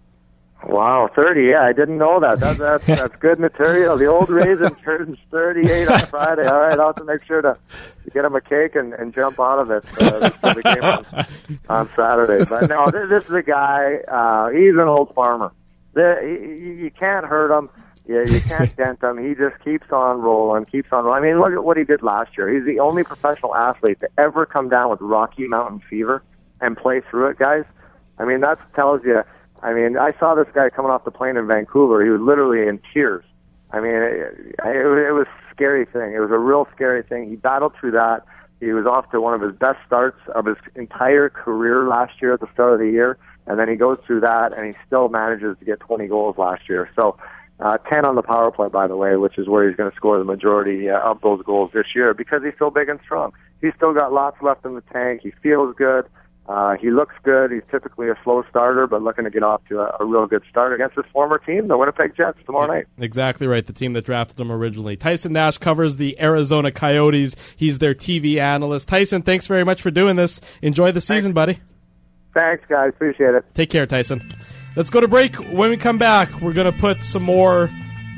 Wow, thirty, yeah, I didn't know that. That's, that's, that's good material. The old Raisin turns thirty-eight on Friday. All right, I'll have to make sure to, to get him a cake and, and jump out of it uh, before the game on, on Saturday. But no, this, this is a guy, uh, he's an old farmer. The, you, you can't hurt him. You, you can't dent him. He just keeps on rolling, keeps on rolling. I mean, look at what he did last year. He's the only professional athlete to ever come down with Rocky Mountain fever and play through it, guys. I mean, that tells you... I mean, I saw this guy coming off the plane in Vancouver. He was literally in tears. I mean, it, it, it was a scary thing. It was a real scary thing. He battled through that. He was off to one of his best starts of his entire career last year at the start of the year, and then he goes through that, and he still manages to get twenty goals last year. So uh, ten on the power play, by the way, which is where he's going to score the majority uh, of those goals this year because he's so big and strong. He's still got lots left in the tank. He feels good. Uh, he looks good. He's typically a slow starter, but looking to get off to a, a real good start against his former team, the Winnipeg Jets, tomorrow night. Exactly right, the team that drafted him originally. Tyson Nash covers the Arizona Coyotes. He's their T V analyst. Tyson, thanks very much for doing this. Enjoy the season, thanks. buddy. Thanks, guys. Appreciate it. Take care, Tyson. Let's go to break. When we come back, we're going to put some more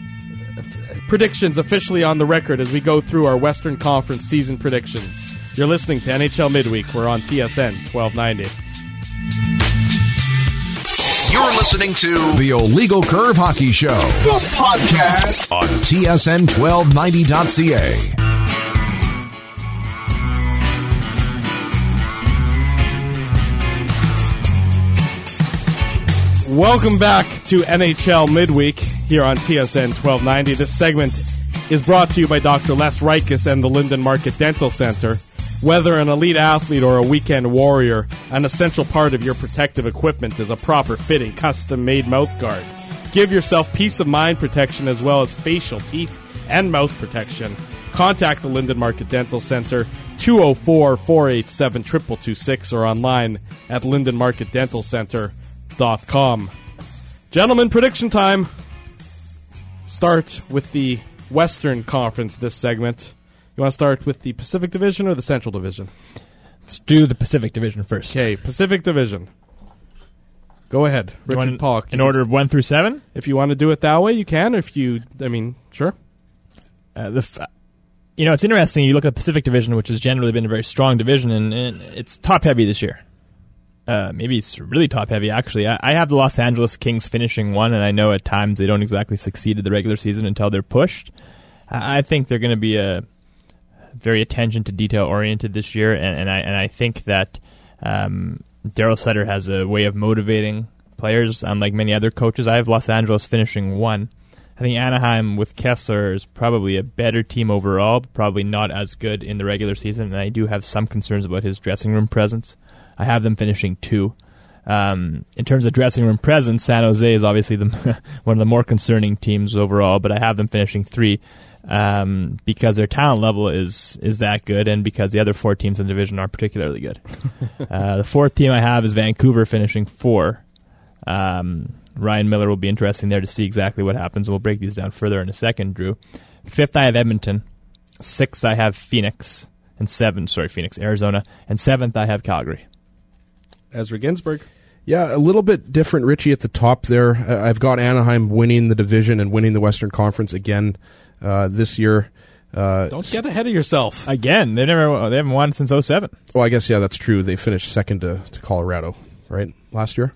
predictions officially on the record as we go through our Western Conference season predictions. You're listening to N H L Midweek. We're on T S N twelve ninety. You're listening to the Illegal Curve Hockey Show, the podcast on T S N twelve ninety dot C A. Welcome back to N H L Midweek here on T S N twelve ninety. This segment is brought to you by Doctor Les Reiches and the Linden Market Dental Center. Whether an elite athlete or a weekend warrior, an essential part of your protective equipment is a proper fitting, custom-made mouth guard. Give yourself peace of mind protection as well as facial, teeth, and mouth protection. Contact the Linden Market Dental Center, two oh four, four eight seven, two two two six, or online at linden market dental center dot com. Gentlemen, prediction time. Start with the Western Conference this segment. You want to start with the Pacific Division or the Central Division? Let's do the Pacific Division first. Okay, Pacific Division. Go ahead, Richard Want, Paul. In order of one through seven? If you want to do it that way, you can. If you, I mean, sure. Uh, the, f- you know, it's interesting. You look at the Pacific Division, which has generally been a very strong division, and, and it's top-heavy this year. Uh, maybe it's really top-heavy, actually. I, I have the Los Angeles Kings finishing one, and I know at times they don't exactly succeed in the regular season until they're pushed. I, I think they're going to be a very attention to detail oriented this year, and, and I and I think that um, Daryl Sutter has a way of motivating players, unlike many other coaches. I have Los Angeles finishing one. I think Anaheim with Kessler is probably a better team overall, but probably not as good in the regular season, and I do have some concerns about his dressing room presence. I have them finishing two. Um, in terms of dressing room presence, San Jose is obviously the one of the more concerning teams overall, but I have them finishing three. Um, because their talent level is is that good, and because the other four teams in the division aren't particularly good. uh, the fourth team I have is Vancouver, finishing four. Um, Ryan Miller will be interesting there to see exactly what happens. We'll break these down further in a second, Drew. Fifth, I have Edmonton. Sixth, I have Phoenix. And seven, sorry, Phoenix, Arizona. And seventh, I have Calgary. Ezra Ginsburg. Yeah, a little bit different, Richie, at the top there. Uh, I've got Anaheim winning the division and winning the Western Conference again uh, this year. Uh, Don't get ahead of yourself. Again, they never they haven't won since oh seven. Well, I guess, yeah, that's true. They finished second to, to Colorado, right, last year?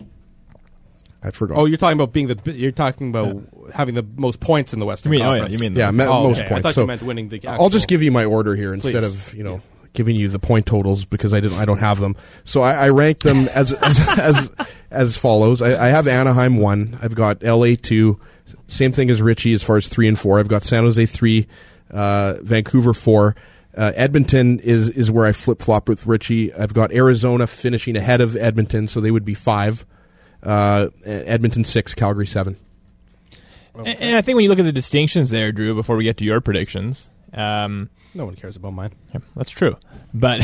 I forgot. Oh, you're talking about being the you're talking about yeah. having the most points in the Western you mean, Conference. Oh, yeah, you mean yeah, me- oh, most okay. points. I thought so you meant winning the actual. I'll just give you my order here Please. instead of, you know, giving you the point totals because I didn't I don't have them. So I, I rank them as as as, as follows. I, I have Anaheim one. I've got L A two. Same thing as Richie as far as three and four. I've got San Jose three, uh, Vancouver four. Uh, Edmonton is is where I flip flop with Richie. I've got Arizona finishing ahead of Edmonton, so they would be five. Uh, Edmonton six, Calgary seven. Okay. And, and I think when you look at the distinctions there, Drew, before we get to your predictions. Um, No one cares about mine. Yeah, that's true, but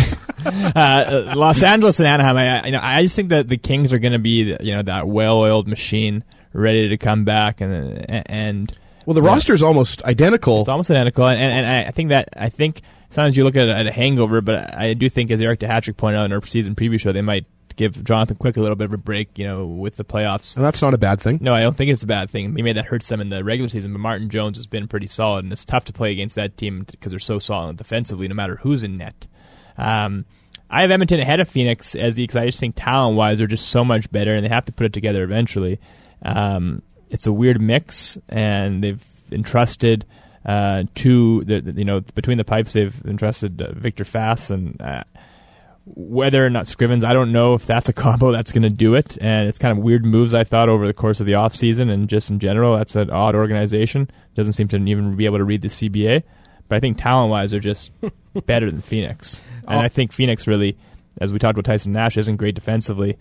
uh, Los Angeles and Anaheim. I, you know, I just think that the Kings are going to be, you know, that well-oiled machine, ready to come back, and and well, the yeah, roster is almost identical. It's almost identical, and, and, and I think that I think sometimes you look at, at a hangover, but I do think, as Eric DeHatrick pointed out in our season preview show, they might give Jonathan Quick a little bit of a break, you know, with the playoffs. And that's not a bad thing. No, I don't think it's a bad thing. Maybe that hurts them in the regular season, but Martin Jones has been pretty solid, and it's tough to play against that team because they're so solid defensively, no matter who's in net. Um, I have Edmonton ahead of Phoenix as the, because I just think talent-wise they're just so much better, and they have to put it together eventually. Um, it's a weird mix, and they've entrusted uh, two, the, the, you know, between the pipes, they've entrusted uh, Victor Fass and. Uh, Whether or not Scrivens, I don't know if that's a combo that's going to do it. And it's kind of weird moves, I thought, over the course of the offseason. And just in general, that's an odd organization. Doesn't seem to even be able to read the C B A. But I think talent-wise, they're just better than Phoenix. And I think Phoenix really, as we talked about Tyson Nash, isn't great defensively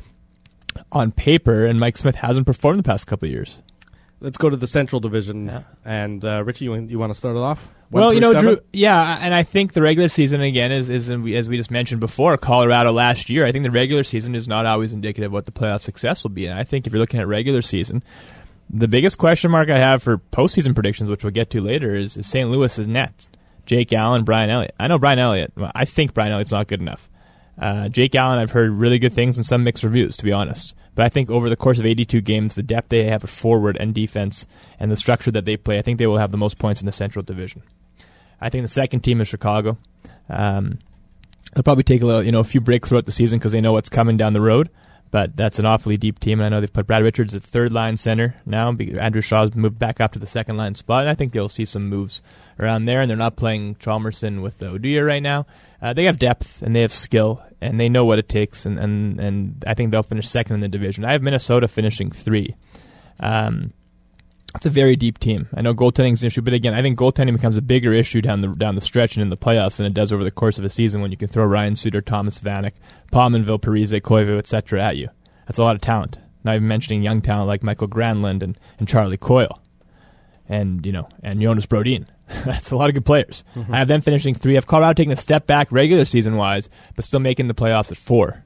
on paper. And Mike Smith hasn't performed the past couple of years. Let's go to the Central Division. Yeah. And uh, Richie, you, you want to start it off? One Well, you know, seven? Drew, yeah, and I think the regular season, again, is, is as we just mentioned before, Colorado last year, I think the regular season is not always indicative of what the playoff success will be. And I think if you're looking at regular season, the biggest question mark I have for postseason predictions, which we'll get to later, is, is Saint Louis's net. Jake Allen, Brian Elliott. I know Brian Elliott. Well, I think Brian Elliott's not good enough. Uh, Jake Allen, I've heard really good things and some mixed reviews, to be honest. But I think over the course of eighty-two games, the depth they have at forward and defense and the structure that they play, I think they will have the most points in the Central Division. I think the second team is Chicago. Um, they'll probably take a little, you know, a few breaks throughout the season because they know what's coming down the road. But that's an awfully deep team, and I know they've put Brad Richards at third-line center now. Andrew Shaw's moved back up to the second-line spot, and I think they'll see some moves around there, and they're not playing Chalmerson with Oduya right now. Uh, they have depth, and they have skill, and they know what it takes, and, and, and I think they'll finish second in the division. I have Minnesota finishing three. Um, it's a very deep team. I know goaltending is an issue, but again, I think goaltending becomes a bigger issue down the down the stretch and in the playoffs than it does over the course of a season when you can throw Ryan Suter, Thomas Vanek, Pominville, Parise, Koivu, et cetera at you. That's a lot of talent. Not even mentioning young talent like Michael Granlund and, and Charlie Coyle, and you know, and Jonas Brodin. That's a lot of good players. Mm-hmm. I have them finishing three. I have Colorado taking a step back regular season wise, but still making the playoffs at four.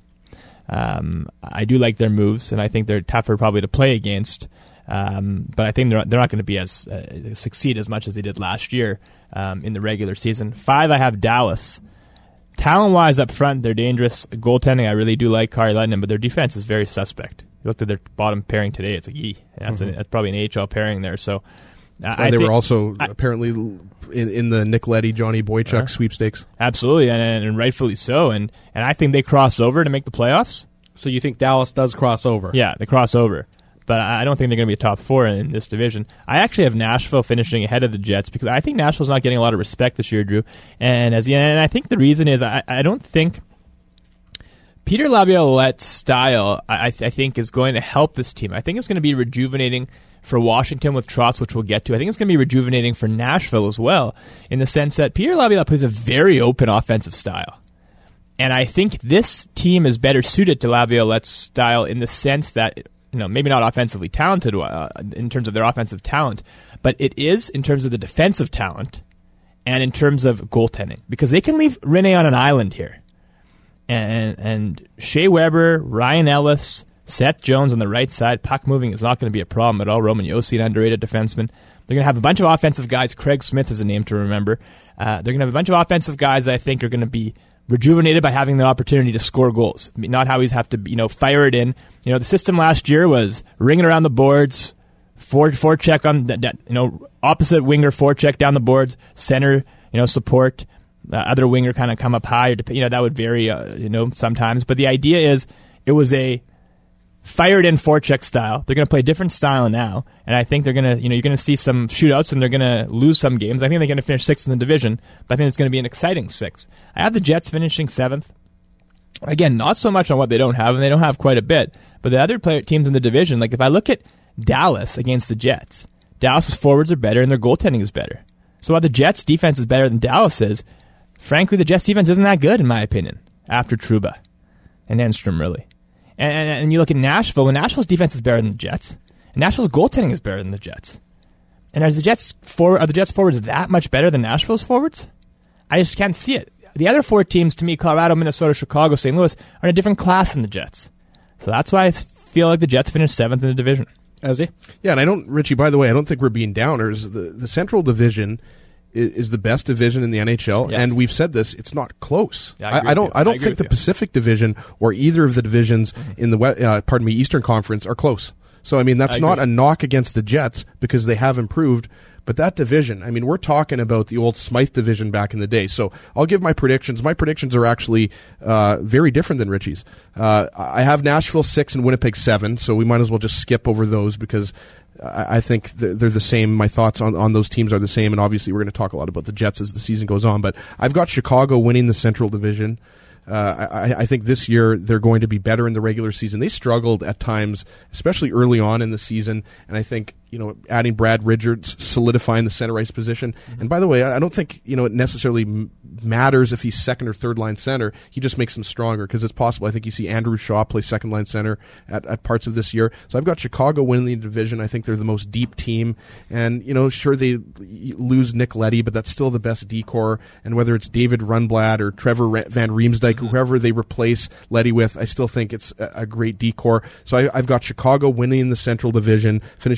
Um, I do like their moves, and I think they're tougher probably to play against. Um, but I think they're they're not going to be as uh, succeed as much as they did last year um, in the regular season. Five, I have Dallas. Talent-wise up front, they're dangerous. Goaltending, I really do like Kari Lehtonen, but their defense is very suspect. You looked at their bottom pairing today; it's like, yee. That's, mm-hmm. a, that's probably an A H L pairing there. So, uh, I they think, were also I, apparently in, in the Nick Leddy, Johnny Boychuk uh, sweepstakes. Absolutely, and, and rightfully so. And and I think they cross over to make the playoffs. So you think Dallas does cross over? Yeah, they cross over. But I don't think they're going to be a top four in this division. I actually have Nashville finishing ahead of the Jets because I think Nashville's not getting a lot of respect this year, Drew. And as and I think the reason is I, I don't think Peter Laviolette's style I, I think is going to help this team. I think it's going to be rejuvenating for Washington with Trotz, which we'll get to. I think it's going to be rejuvenating for Nashville as well, in the sense that Peter Laviolette plays a very open offensive style. And I think this team is better suited to Laviolette's style in the sense that, you know, maybe not offensively talented uh, in terms of their offensive talent, but it is in terms of the defensive talent and in terms of goaltending, because they can leave Rene on an island here. And and Shea Weber, Ryan Ellis, Seth Jones on the right side, puck moving is not going to be a problem at all. Roman Josi, an underrated defenseman. They're going to have a bunch of offensive guys. Craig Smith is a name to remember. Uh, they're going to have a bunch of offensive guys that I think are going to be rejuvenated by having the opportunity to score goals. Not always have to, you know, fire it in. You know, the system last year was ringing around the boards, four four check on the, you know, opposite winger forecheck down the boards, center, you know, support, the other winger kind of come up high. Or, you know, that would vary, uh, you know, sometimes. But the idea is it was a fired in forecheck style. They're going to play a different style now, and I think they're going to, you know, you're going to see some shootouts, and they're going to lose some games. I think they're going to finish sixth in the division, but I think it's going to be an exciting sixth. I have the Jets finishing seventh. Again, not so much on what they don't have, and they don't have quite a bit, but the other player, teams in the division, like if I look at Dallas against the Jets, Dallas's forwards are better, and their goaltending is better. So while the Jets' defense is better than Dallas is, frankly, the Jets' defense isn't that good, in my opinion, after Trouba and Enstrom, really. And, and, and you look at Nashville, and Nashville's defense is better than the Jets. And Nashville's goaltending is better than the Jets. And are the Jets for are the Jets forwards that much better than Nashville's forwards? I just can't see it. The other four teams, to me, Colorado, Minnesota, Chicago, Saint Louis, are in a different class than the Jets. So that's why I feel like the Jets finished seventh in the division. Ezzy? Yeah, and I don't, Richie, by the way, I don't think we're being downers. The, the Central Division is, is the best division in the N H L, yes. And we've said this, it's not close. Yeah, I, I, I don't I don't I think the you. Pacific Division or either of the divisions mm-hmm. in the, uh, pardon me, Eastern Conference are close. So, I mean, that's I not agree. a knock against the Jets because they have improved. But that division, I mean, we're talking about the old Smythe division back in the day. So I'll give my predictions. My predictions are actually uh, very different than Richie's. Uh, I have Nashville six and Winnipeg seven, so we might as well just skip over those because I, I think they're the same. My thoughts on, on those teams are the same, and obviously we're going to talk a lot about the Jets as the season goes on. But I've got Chicago winning the Central Division. Uh, I, I think this year they're going to be better in the regular season. They struggled at times, especially early on in the season, and I think, you know, adding Brad Richards, solidifying the center ice position. Mm-hmm. And by the way, I don't think, you know, it necessarily m- matters if he's second or third line center. He just makes them stronger because it's possible. I think you see Andrew Shaw play second line center at, at parts of this year. So I've got Chicago winning the division. I think they're the most deep team. And, you know, sure, they lose Nick Leddy, but that's still the best D-core. And whether it's David Rundblad or Trevor Van Riemsdyk, mm-hmm. whoever they replace Leddy with, I still think it's a, a great D-core. So I, I've got Chicago winning the Central Division, finishing second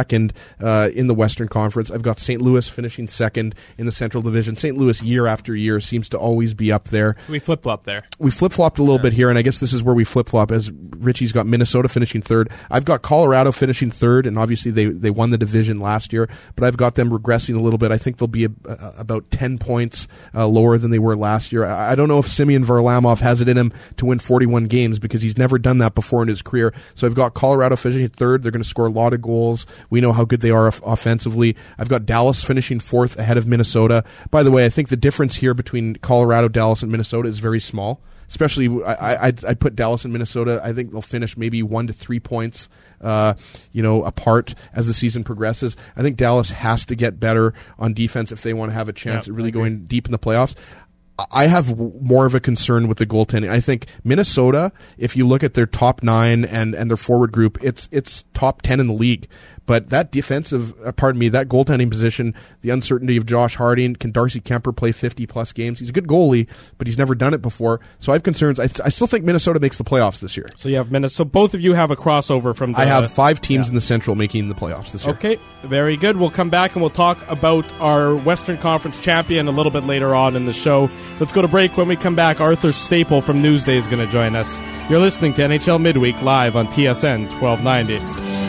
second uh, in the Western Conference. I've got Saint Louis finishing second in the Central Division. Saint Louis, year after year, seems to always be up there. We flip-flop there. We flip-flopped a little yeah. bit here, and I guess this is where we flip-flop, as Richie's got Minnesota finishing third. I've got Colorado finishing third, and obviously they, they won the division last year, but I've got them regressing a little bit. I think they'll be a, a, about ten points uh, lower than they were last year. I, I don't know if Semyon Varlamov has it in him to win forty-one games because he's never done that before in his career. So I've got Colorado finishing third. They're going to score a lot of goals. We know how good they are off- offensively. I've got Dallas finishing fourth ahead of Minnesota. By the way, I think the difference here between Colorado, Dallas, and Minnesota is very small. Especially, I, I'd, I'd put Dallas and Minnesota. I think they'll finish maybe one to three points, uh, you know, apart as the season progresses. I think Dallas has to get better on defense if they want to have a chance yeah, at really going deep in the playoffs. I have more of a concern with the goaltending. I think Minnesota, if you look at their top nine and, and their forward group, it's it's top ten in the league. But that defensive, uh, pardon me, that goaltending position, the uncertainty of Josh Harding, can Darcy Kemper play fifty-plus games? He's a good goalie, but he's never done it before. So I have concerns. I, th- I still think Minnesota makes the playoffs this year. So you have Minnesota. So both of you have a crossover from the... I have five teams yeah. in the Central making the playoffs this year. Okay, very good. We'll come back and we'll talk about our Western Conference champion a little bit later on in the show. Let's go to break. When we come back, Arthur Staple from Newsday is going to join us. You're listening to N H L Midweek live on T S N twelve ninety.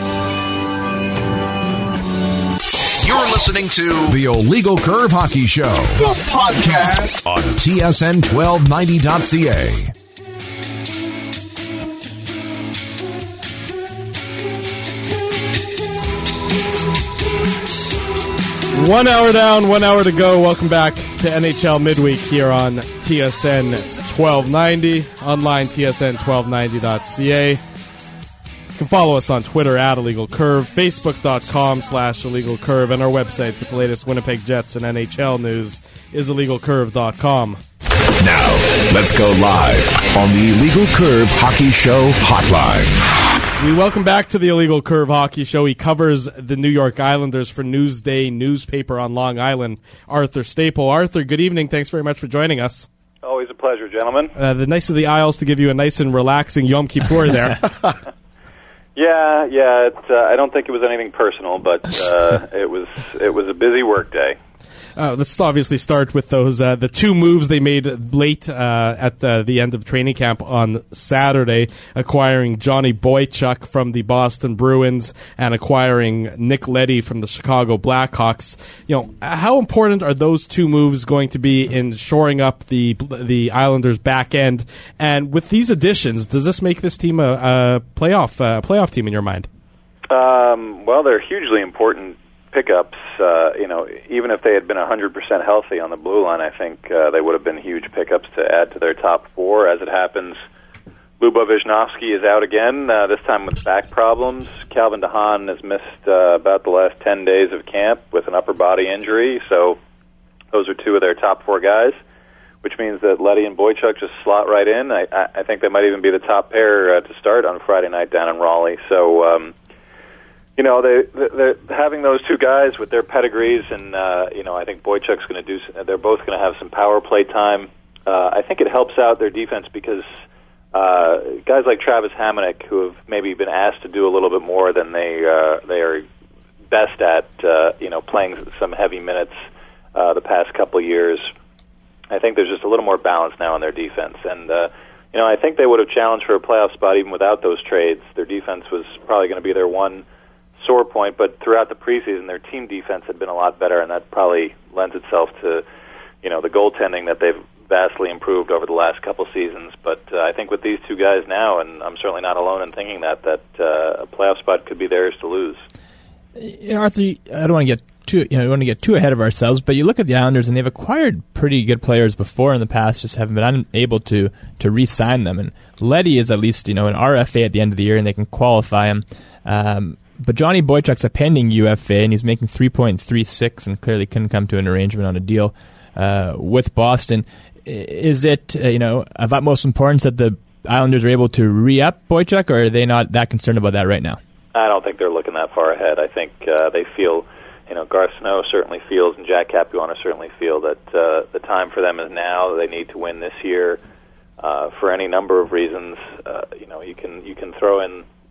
You're listening to the Illegal Curve Hockey Show, the podcast on T S N twelve ninety dot C A. One hour down, one hour to go. Welcome back to N H L Midweek here on T S N twelve ninety, online T S N twelve ninety dot C A. You can follow us on Twitter at Illegal Curve, Facebook.com slash Illegal Curve, and our website with the latest Winnipeg Jets and N H L news is illegal curve dot com. Now, let's go live on the Illegal Curve Hockey Show hotline. We welcome back to the Illegal Curve Hockey Show. He covers the New York Islanders for Newsday newspaper on Long Island, Arthur Staple. Arthur, good evening. Thanks very much for joining us. Always a pleasure, gentlemen. Uh, the nice of the Isles to give you a nice and relaxing Yom Kippur there. Yeah, yeah. It, uh, I don't think it was anything personal, but uh, it was it was a busy work day. Uh, let's obviously start with those uh, the two moves they made late uh, at the, the end of training camp on Saturday, acquiring Johnny Boychuk from the Boston Bruins and acquiring Nick Leddy from the Chicago Blackhawks. You know, how important are those two moves going to be in shoring up the the Islanders' back end? And with these additions, does this make this team a, a playoff uh, playoff team in your mind? Um, well, they're hugely important pickups. Uh, you know, even if they had been one hundred percent healthy on the blue line, I think uh, they would have been huge pickups to add to their top four. As it happens, Luba Visnovsky is out again, uh, this time with back problems. Calvin DeHaan has missed uh, about the last ten days of camp with an upper body injury, so those are two of their top four guys, which means that Leddy and Boychuk just slot right in. I, I think they might even be the top pair uh, to start on Friday night down in Raleigh. So, um, You know, they, they're having those two guys with their pedigrees, and uh, you know, I think Boychuk's going to do. They're both going to have some power play time. Uh, I think it helps out their defense because uh, guys like Travis Hamonic, who have maybe been asked to do a little bit more than they uh, they are best at, uh, you know, playing some heavy minutes uh, the past couple years. I think there's just a little more balance now in their defense, and uh, you know, I think they would have challenged for a playoff spot even without those trades. Their defense was probably going to be their one sore point, but throughout the preseason, their team defense had been a lot better, and that probably lends itself to, you know, the goaltending that they've vastly improved over the last couple seasons. But uh, I think with these two guys now, and I'm certainly not alone in thinking that, that uh, a playoff spot could be theirs to lose. You know, Arthur, I don't want to get too, you know, don't want to get too ahead of ourselves, but you look at the Islanders, and they've acquired pretty good players before in the past, just haven't been unable to to re-sign them. And Leddy is at least, you know, an R F A at the end of the year, and they can qualify him. Um, But Johnny Boychuk's a pending U F A, and he's making three point three six, and clearly couldn't come to an arrangement on a deal uh, with Boston. Is it, uh, you know, of utmost importance that the Islanders are able to re-up Boychuk, or are they not that concerned about that right now? I don't think they're looking that far ahead. I think uh, they feel, you know, Garth Snow certainly feels, and Jack Capuano certainly feel that uh, the time for them is now. They need to win this year uh, for any number of reasons. Uh, you know, you can you can throw in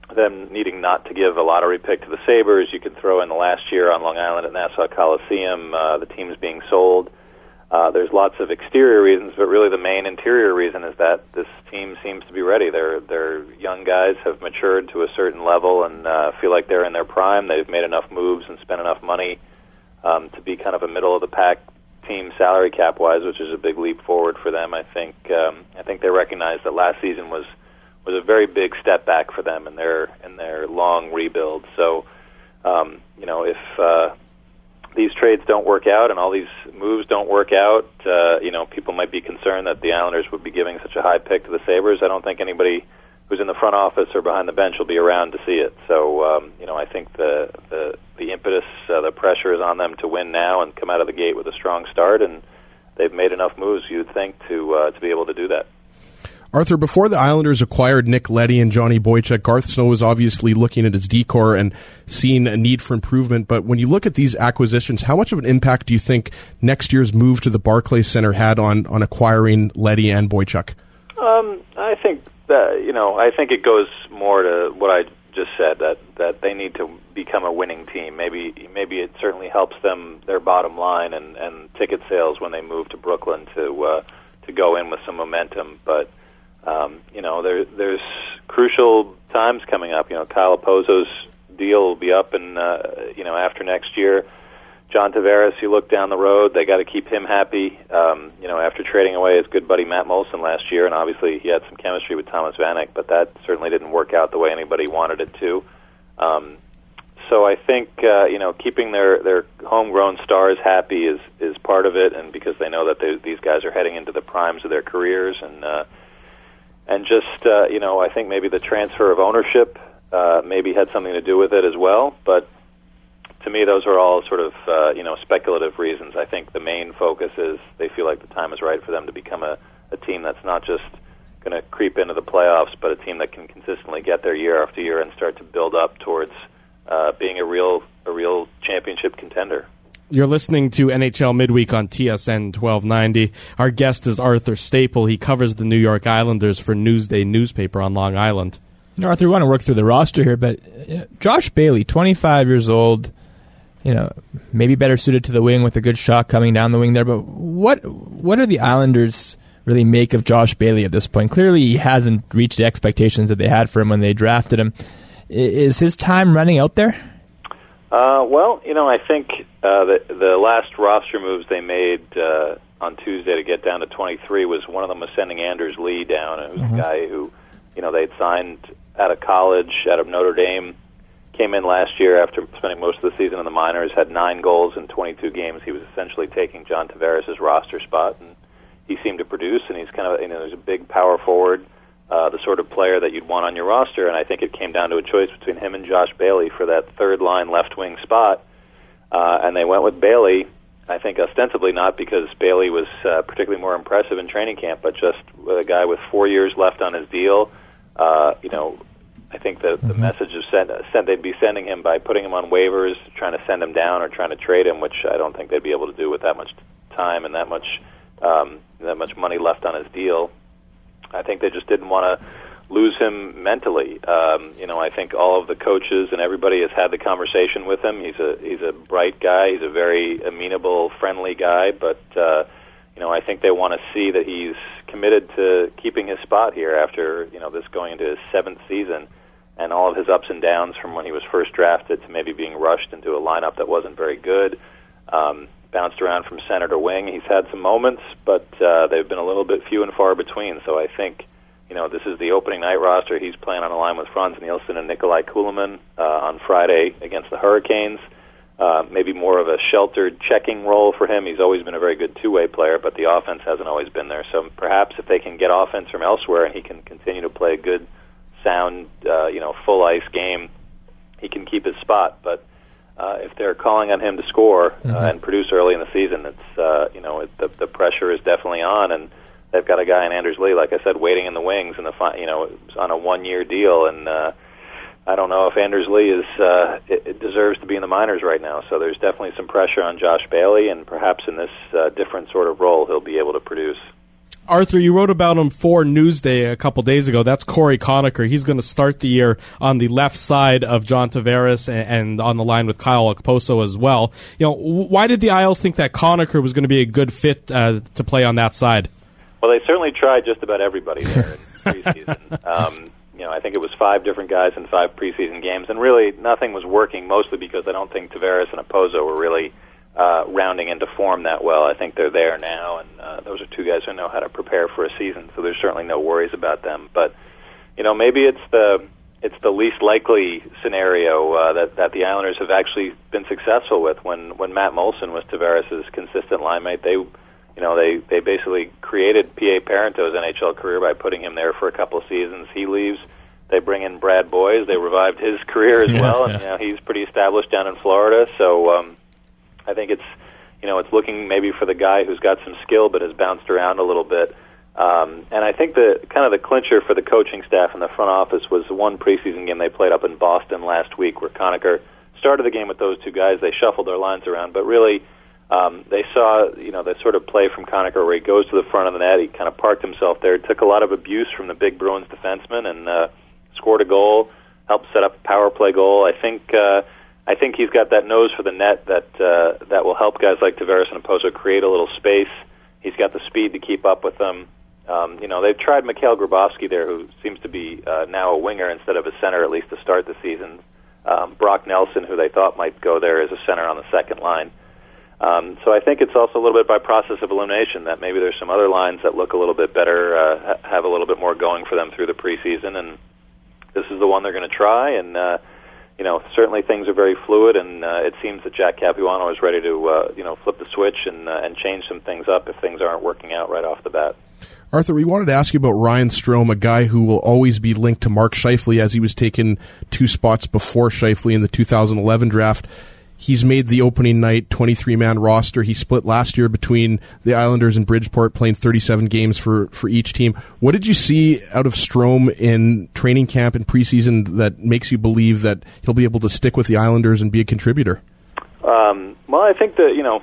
them needing not to give a lottery pick to the Sabres. You could throw in the last year on Long Island at Nassau Coliseum, uh, the teams being sold. Uh, there's lots of exterior reasons, but really the main interior reason is that this team seems to be ready. Their their young guys have matured to a certain level and uh, feel like they're in their prime. They've made enough moves and spent enough money um, to be kind of a middle-of-the-pack team salary cap-wise, which is a big leap forward for them. I think um, I think they recognize that last season was was a very big step back for them in their in their long rebuild. So, um, you know, if uh, these trades don't work out and all these moves don't work out, uh, you know, people might be concerned that the Islanders would be giving such a high pick to the Sabres. I don't think anybody who's in the front office or behind the bench will be around to see it. So, um, you know, I think the the, the impetus, uh, the pressure is on them to win now and come out of the gate with a strong start, and they've made enough moves, you'd think, to uh, to be able to do that. Arthur, before the Islanders acquired Nick Leddy and Johnny Boychuk, Garth Snow was obviously looking at his D-core and seeing a need for improvement. But when you look at these acquisitions, how much of an impact do you think next year's move to the Barclays Center had on, on acquiring Leddy and Boychuk? Um, I think that, you know, I think it goes more to what I just said, that, that they need to become a winning team. Maybe maybe it certainly helps them, their bottom line and, and ticket sales when they move to Brooklyn to uh, to go in with some momentum. But Um, you know, there, there's crucial times coming up. You know, Kyle Opozo's deal will be up, in, uh, you know, after next year. John Tavares, you look down the road, they got to keep him happy. Um, you know, after trading away his good buddy Matt Molson last year, and obviously he had some chemistry with Thomas Vanek, but that certainly didn't work out the way anybody wanted it to. Um, so I think, uh, you know, keeping their, their homegrown stars happy is, is part of it, and because they know that they, these guys are heading into the primes of their careers, and uh, And just, uh, you know, I think maybe the transfer of ownership uh, maybe had something to do with it as well. But to me, those are all sort of, uh, you know, speculative reasons. I think the main focus is they feel like the time is right for them to become a, a team that's not just going to creep into the playoffs, but a team that can consistently get there year after year and start to build up towards uh, being a real, a real championship contender. You're listening to N H L Midweek on T S N twelve ninety. Our guest is Arthur Staple. He covers the New York Islanders for Newsday newspaper on Long Island. You know, Arthur, we want to work through the roster here, but you know, Josh Bailey, twenty-five years old, you know, maybe better suited to the wing with a good shot coming down the wing there, but what what do the Islanders really make of Josh Bailey at this point? Clearly he hasn't reached the expectations that they had for him when they drafted him. Is his time running out there? Uh, well, you know, I think uh, the the last roster moves they made uh, on Tuesday to get down to twenty-three was one of them was sending Anders Lee down, and it was mm-hmm. a guy who, you know, they'd signed out of college, out of Notre Dame, came in last year after spending most of the season in the minors, had nine goals in twenty-two games. He was essentially taking John Tavares' roster spot, and he seemed to produce, and he's kind of, you know, there's a big power forward. Uh, the sort of player that you'd want on your roster, and I think it came down to a choice between him and Josh Bailey for that third-line left-wing spot, uh, and they went with Bailey, I think ostensibly not because Bailey was uh, particularly more impressive in training camp, but just with a guy with four years left on his deal. Uh, you know, I think the, the message is sent, sent they'd be sending him by putting him on waivers, trying to send him down or trying to trade him, which I don't think they'd be able to do with that much time and that much um, that much money left on his deal. I think they just didn't want to lose him mentally. Um, you know, I think all of the coaches and everybody has had the conversation with him. He's a he's a bright guy. He's a very amenable, friendly guy. But uh, you know, I think they want to see that he's committed to keeping his spot here after you know this going into his seventh season and all of his ups and downs from when he was first drafted to maybe being rushed into a lineup that wasn't very good. Um, bounced around from center to wing. He's had some moments, but uh, they've been a little bit few and far between. So I think, you know, this is the opening night roster. He's playing on a line with Franz Nielsen and Nikolai Kulemin uh, on Friday against the Hurricanes. Uh, maybe more of a sheltered checking role for him. He's always been a very good two-way player, but the offense hasn't always been there. So perhaps if they can get offense from elsewhere and he can continue to play a good, sound, uh, you know, full-ice game, he can keep his spot. But Uh, if they're calling on him to score uh, mm-hmm. and produce early in the season, it's uh, you know it, the the pressure is definitely on, and they've got a guy in Anders Lee, like I said, waiting in the wings, in the fi- you know on a one year deal, and uh, I don't know if Anders Lee is uh, it, it deserves to be in the minors right now. So there's definitely some pressure on Josh Bailey, and perhaps in this uh, different sort of role, he'll be able to produce. Arthur, you wrote about him for Newsday a couple days ago. That's Corey Conacher. He's going to start the year on the left side of John Tavares and, and on the line with Kyle Okposo as well. You know, why did the Isles think that Conacher was going to be a good fit uh, to play on that side? Well, they certainly tried just about everybody there in preseason. um, you know, I think it was five different guys in five preseason games, and really nothing was working, mostly because I don't think Tavares and Okposo were really Uh, rounding into form that well. I think they're there now, and uh, those are two guys who know how to prepare for a season, so there's certainly no worries about them. But, you know, maybe it's the it's the least likely scenario uh, that, that the Islanders have actually been successful with. When, when Matt Molson was Tavares' consistent line mate, they, you know, they, they basically created P A Parenteau's N H L career by putting him there for a couple of seasons. He leaves. They bring in Brad Boyes. They revived his career as yeah, well, yeah. and you know, he's pretty established down in Florida, so um, I think it's, you know, it's looking maybe for the guy who's got some skill but has bounced around a little bit. Um, and I think the kind of the clincher for the coaching staff in the front office was the one preseason game they played up in Boston last week, where Conacher started the game with those two guys. They shuffled their lines around, but really um, they saw, you know, the sort of play from Conacher where he goes to the front of the net. He kind of parked himself there, took a lot of abuse from the big Bruins defenseman, and uh, scored a goal, helped set up a power play goal. I think. Uh, I think he's got that nose for the net that uh, that will help guys like Tavares and Okposo create a little space. He's got the speed to keep up with them. Um, you know, they've tried Mikhail Grabowski there, who seems to be uh, now a winger instead of a center, at least to start the season. Um, Brock Nelson, who they thought might go there as a center on the second line. Um, so I think it's also a little bit by process of elimination that maybe there's some other lines that look a little bit better, uh, have a little bit more going for them through the preseason, and this is the one they're going to try. And uh, you know, certainly things are very fluid, and uh, it seems that Jack Capuano is ready to, uh, you know, flip the switch and uh, and change some things up if things aren't working out right off the bat. Arthur, we wanted to ask you about Ryan Strome, a guy who will always be linked to Mark Scheifele, as he was taken two spots before Scheifele in the two thousand eleven draft. He's made the opening night twenty-three man roster. He split last year between the Islanders and Bridgeport, playing thirty-seven games for, for each team. What did you see out of Strome in training camp and preseason that makes you believe that he'll be able to stick with the Islanders and be a contributor? Um, well, I think that, you know,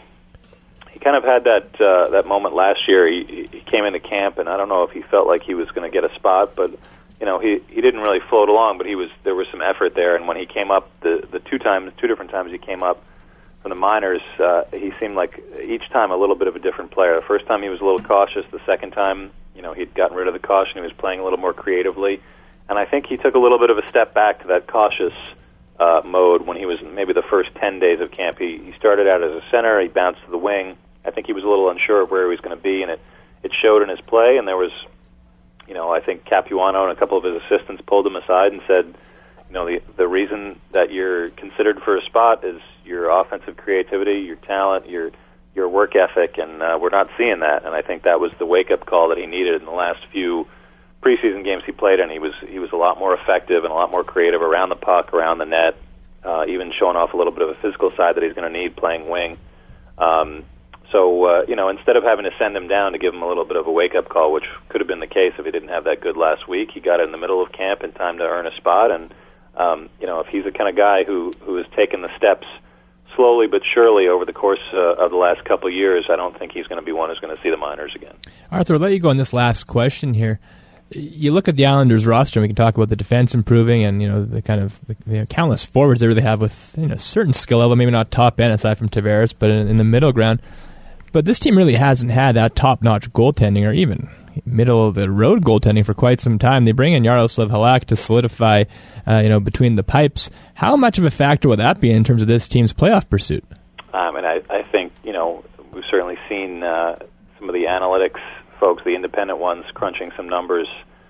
he kind of had that uh, that moment last year. He, he came into camp, and I don't know if he felt like he was going to get a spot, but you know, he he didn't really float along, but he was there was some effort there. And when he came up, the the two times, two different times he came up from the minors, uh, he seemed like each time a little bit of a different player. The first time he was a little cautious. The second time, you know, he'd gotten rid of the caution. He was playing a little more creatively, and I think he took a little bit of a step back to that cautious uh, mode when he was maybe the first ten days of camp. He he started out as a center. He bounced to the wing. I think he was a little unsure of where he was going to be, and it it showed in his play. And there was, you know, I think Capuano and a couple of his assistants pulled him aside and said, you know, the the reason that you're considered for a spot is your offensive creativity, your talent, your your work ethic, and uh, we're not seeing that. And I think that was the wake-up call that he needed in the last few preseason games he played in. He was he was a lot more effective and a lot more creative around the puck, around the net, uh, even showing off a little bit of a physical side that he's going to need playing wing. Um, So, uh, you know, instead of having to send him down to give him a little bit of a wake-up call, which could have been the case if he didn't have that good last week, he got it in the middle of camp in time to earn a spot. And, um, you know, if he's the kind of guy who, who has taken the steps slowly but surely over the course uh, of the last couple of years, I don't think he's going to be one who's going to see the minors again. Arthur, I'll let you go on this last question here. You look at the Islanders roster, and we can talk about the defense improving and, you know, the kind of the, the countless forwards they really have with, you know, certain skill level, maybe not top end aside from Tavares, but in, in the middle ground. But this team really hasn't had that top-notch goaltending or even middle-of-the-road goaltending for quite some time. They bring in Yaroslav Halak to solidify, uh, you know, between the pipes. How much of a factor will that be in terms of this team's playoff pursuit? Um, and I, I think, you know, we've certainly seen uh, some of the analytics folks, the independent ones, crunching some numbers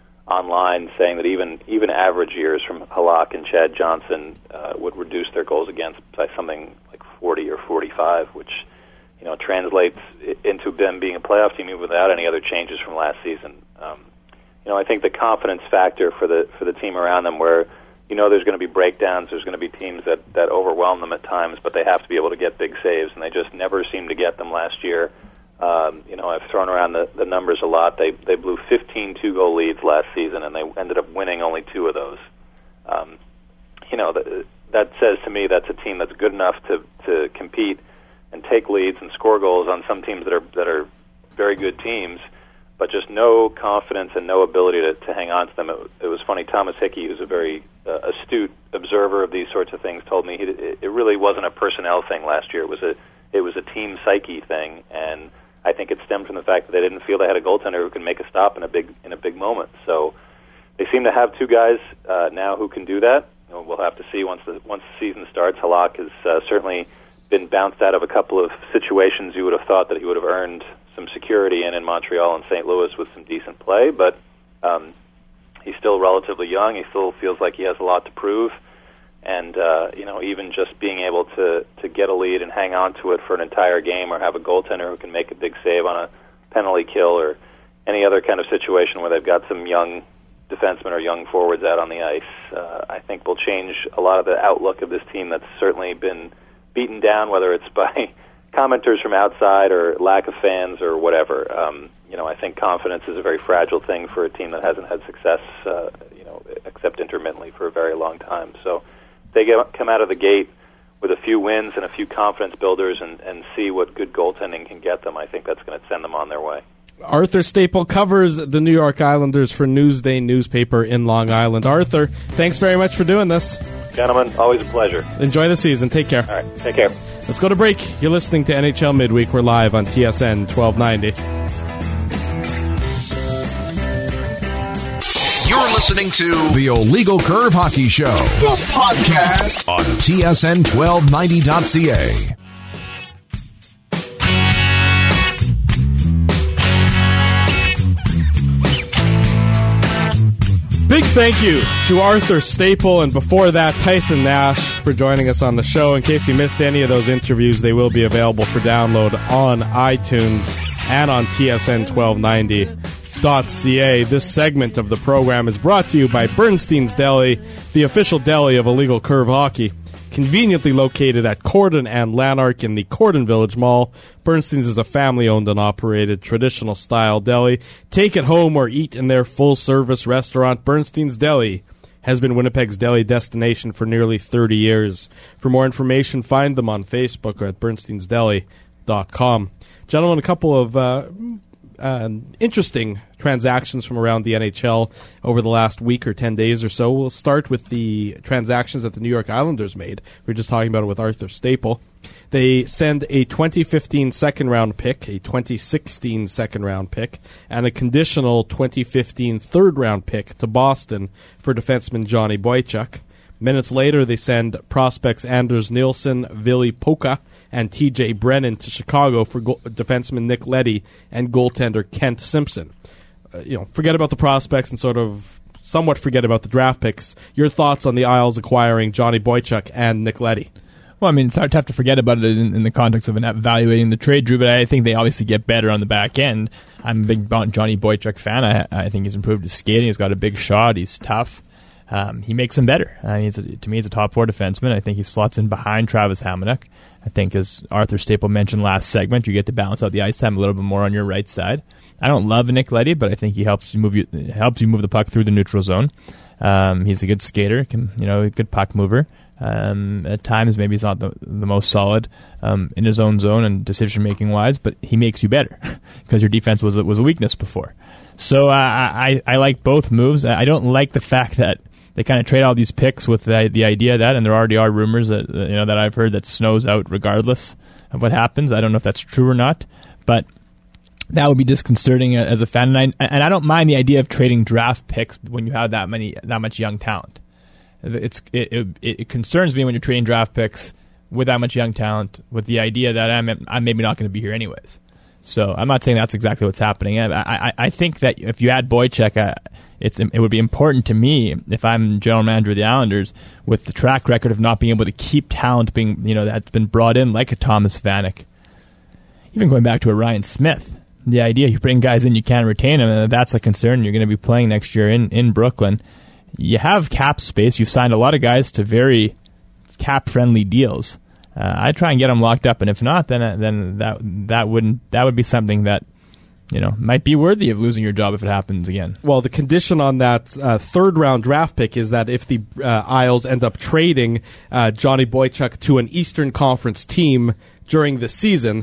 online saying that even even average years from Halak and Chad Johnson uh, would reduce their goals against by something like forty or forty-five, which, you know, translates into them being a playoff team even without any other changes from last season. Um, you know, I think the confidence factor for the for the team around them, where, you know, there's going to be breakdowns, there's going to be teams that, that overwhelm them at times, but they have to be able to get big saves, and they just never seemed to get them last year. Um, you know, I've thrown around the, the numbers a lot. They they blew fifteen two-goal leads last season, and they ended up winning only two of those. Um, you know, that, that says to me that's a team that's good enough to, to compete and take leads and score goals on some teams that are that are very good teams, but just no confidence and no ability to, to hang on to them. It, it was funny, Thomas Hickey, who's a very uh, astute observer of these sorts of things, told me he, it, it really wasn't a personnel thing last year. It was a it was a team psyche thing, and I think it stemmed from the fact that they didn't feel they had a goaltender who could make a stop in a big in a big moment. So they seem to have two guys uh, now who can do that. You know, we'll have to see once the once the season starts. Halak has uh, certainly been bounced out of a couple of situations you would have thought that he would have earned some security in in Montreal and Saint Louis with some decent play, but um, he's still relatively young. He still feels like he has a lot to prove. And, uh, you know, even just being able to, to get a lead and hang on to it for an entire game, or have a goaltender who can make a big save on a penalty kill, or any other kind of situation where they've got some young defensemen or young forwards out on the ice, uh, I think will change a lot of the outlook of this team that's certainly been beaten down, whether it's by commenters from outside or lack of fans or whatever. Um, you know, I think confidence is a very fragile thing for a team that hasn't had success, uh, you know, except intermittently for a very long time. So they get, come out of the gate with a few wins and a few confidence builders and, and see what good goaltending can get them. I think that's going to send them on their way. Arthur Staple covers the New York Islanders for Newsday newspaper in Long Island. Arthur, thanks very much for doing this. Gentlemen, always a pleasure. Enjoy the season. Take care. All right, take care. Let's go to break. You're listening to N H L Midweek. We're live on T S N twelve ninety. You're listening to the Illegal Curve Hockey Show, the podcast on T S N twelve ninety dot C A. Big thank you to Arthur Staple, and before that, Tyson Nash, for joining us on the show. In case you missed any of those interviews, they will be available for download on iTunes and on T S N twelve ninety dot C A. This segment of the program is brought to you by Bernstein's Deli, the official deli of Illegal Curve Hockey. Conveniently located at Corden and Lanark in the Corden Village Mall, Bernstein's is a family-owned and operated traditional-style deli. Take it home or eat in their full-service restaurant. Bernstein's Deli has been Winnipeg's deli destination for nearly thirty years. For more information, find them on Facebook or at bernsteins deli dot com. Gentlemen, a couple of uh, uh, interesting transactions from around the N H L over the last week or ten days or so. We'll start with the transactions that the New York Islanders made. We were just talking about it with Arthur Staple. They send a twenty fifteen second-round pick, a twenty sixteen second-round pick, and a conditional twenty fifteen third-round pick to Boston for defenseman Johnny Boychuk. Minutes later, they send prospects Anders Nilsson, Ville Pukka, and T J Brennan to Chicago for go- defenseman Nick Leddy and goaltender Kent Simpson. Uh, you know, forget about the prospects and sort of somewhat forget about the draft picks. Your thoughts on the Isles acquiring Johnny Boychuk and Nick Leddy? Well, I mean, it's hard to have to forget about it in, in the context of evaluating the trade, Drew, but I think they obviously get better on the back end. I'm a big Johnny Boychuk fan. I, I think he's improved his skating. He's got a big shot. He's tough. Um, he makes them better. Uh, he's a, to me, he's a top four defenseman. I think he slots in behind Travis Hamonic. I think, as Arthur Staple mentioned last segment, you get to balance out the ice time a little bit more on your right side. I don't love Nick Leddy, but I think he helps you move you helps you move the puck through the neutral zone. Um, he's a good skater, can, you know, a good puck mover. Um, at times, maybe he's not the, the most solid um, in his own zone and decision making wise, but he makes you better because your defense was a, was a weakness before. So uh, I I like both moves. I don't like the fact that they kind of trade all these picks with the, the idea that, and there already are rumors that you know that I've heard that Snow's out regardless of what happens. I don't know if that's true or not, but that would be disconcerting as a fan. And I, and I don't mind the idea of trading draft picks when you have that many that much young talent. It's it, it, it concerns me when you're trading draft picks with that much young talent with the idea that I'm I'm maybe not going to be here anyways. So I'm not saying that's exactly what's happening. I I, I think that if you add Boychuk, uh, it's it would be important to me if I'm general manager of the Islanders with the track record of not being able to keep talent being you know that's been brought in like a Thomas Vanek, even going back to a Ryan Smith. The idea you bring guys in, you can't retain them, and that's a concern. You're going to be playing next year in, in Brooklyn. You have cap space. You've signed a lot of guys to very cap-friendly deals. Uh, I'd try and get them locked up, and if not, then uh, then that that wouldn't that would be something that you know might be worthy of losing your job if it happens again. Well, the condition on that uh, third round draft pick is that if the uh, Isles end up trading uh, Johnny Boychuk to an Eastern Conference team during the season,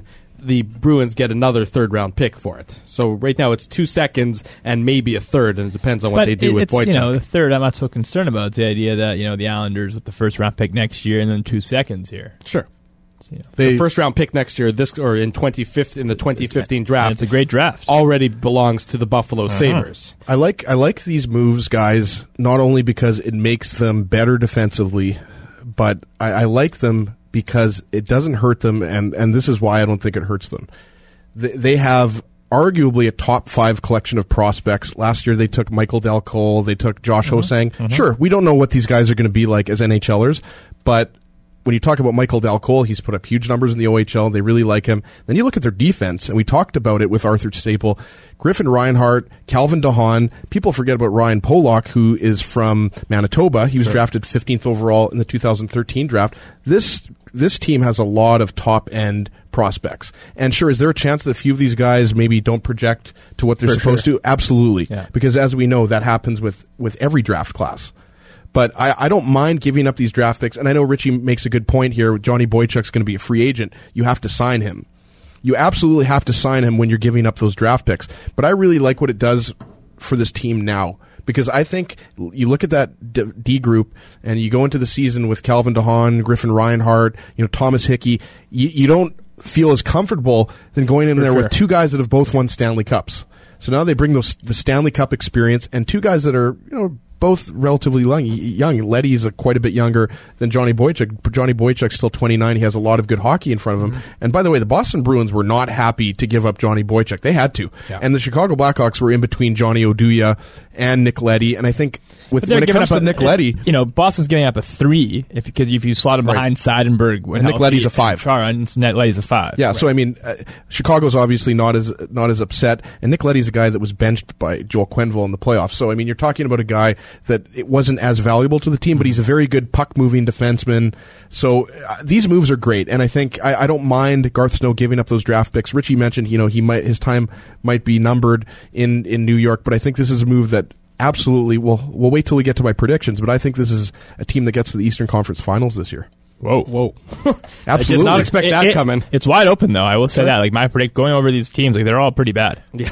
the Bruins get another third round pick for it. So right now it's two seconds and maybe a third, and it depends on what but they do it, with it's, Boychuk. You know, the third I'm not so concerned about. It's the idea that, you know, the Islanders with the first round pick next year and then two seconds here. Sure. You know, the first round pick next year, this or in twenty fifteen in the twenty fifteen draft, it's a great draft. Already belongs to the Buffalo uh-huh. Sabres. I like I like these moves, guys. Not only because it makes them better defensively, but I, I like them because it doesn't hurt them, and and this is why I don't think it hurts them. They, they have arguably a top five collection of prospects. Last year they took Michael Del Cole, they took Josh uh-huh. Hosang. Uh-huh. Sure, we don't know what these guys are going to be like as N H Lers, but when you talk about Michael Del Cole, he's put up huge numbers in the O H L. They really like him. Then you look at their defense, and we talked about it with Arthur Staple, Griffin Reinhart, Calvin DeHaan. People forget about Ryan Pollock, who is from Manitoba. He was sure. drafted fifteenth overall in the two thousand thirteen draft. This this team has a lot of top-end prospects. And sure, is there a chance that a few of these guys maybe don't project to what they're For supposed sure. to? Absolutely. Yeah. Because as we know, that happens with, with every draft class. But I, I don't mind giving up these draft picks, and I know Richie makes a good point here. Johnny Boychuk's going to be a free agent. You have to sign him. You absolutely have to sign him when you're giving up those draft picks. But I really like what it does for this team now, because I think you look at that D, D group, and you go into the season with Calvin DeHaan, Griffin Reinhart, you know, Thomas Hickey. You, you don't feel as comfortable than going in for there sure. with two guys that have both won Stanley Cups. So now they bring those the Stanley Cup experience, and two guys that are, you know, both relatively young. young. Letty is a, quite a bit younger than Johnny Boychuk. Johnny Boychuk's still twenty-nine. He has a lot of good hockey in front of him. Mm-hmm. And by the way, the Boston Bruins were not happy to give up Johnny Boychuk. They had to. Yeah. And the Chicago Blackhawks were in between Johnny Oduya and Nick Letty. And I think with, when it comes to a, Nick Letty... You know, Boston's giving up a three if because if you slot him right. behind Seidenberg. And Nick Letty's a five. And Nick Letty's a five. Yeah, right. So I mean, uh, Chicago's obviously not as not as upset. And Nick Letty's a guy that was benched by Joel Quenneville in the playoffs. So I mean, you're talking about a guy that it wasn't as valuable to the team, but he's a very good puck-moving defenseman. So uh, these moves are great, and I think I, I don't mind Garth Snow giving up those draft picks. Richie mentioned, you know, he might his time might be numbered in, in New York, but I think this is a move that absolutely will. We'll wait till we get to my predictions, but I think this is a team that gets to the Eastern Conference Finals this year. Whoa, whoa! Absolutely, I did not expect that it, it, coming. It's wide open, though. I will say sure. that. Like my predict, going over these teams, like they're all pretty bad. Yeah.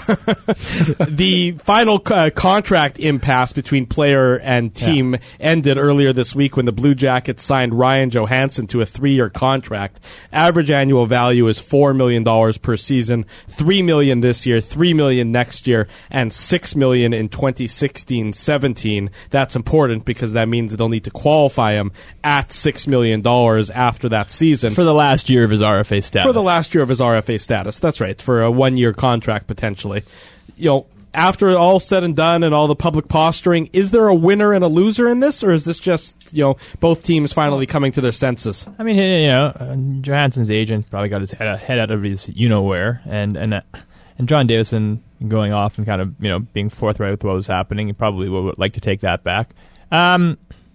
The final uh, contract impasse between player and team yeah. ended earlier this week when the Blue Jackets signed Ryan Johansson to a three-year contract. Average annual value is four million dollars per season, three million dollars this year, three million dollars next year, and six million dollars in twenty sixteen seventeen. That's important because that means they'll need to qualify him at six million dollars after that season. For the last year of his R F A status. For the last year of his R F A status. That's right. For a one-year contract, potentially. You know, after all said and done and all the public posturing, is there a winner and a loser in this, or is this just, you know, both teams finally coming to their senses? I mean, you know, uh, Johansson's agent probably got his head, head out of his you-know-where, and, and, uh, and John Davison going off and kind of, you know, being forthright with what was happening. He probably would like to take that back. Um...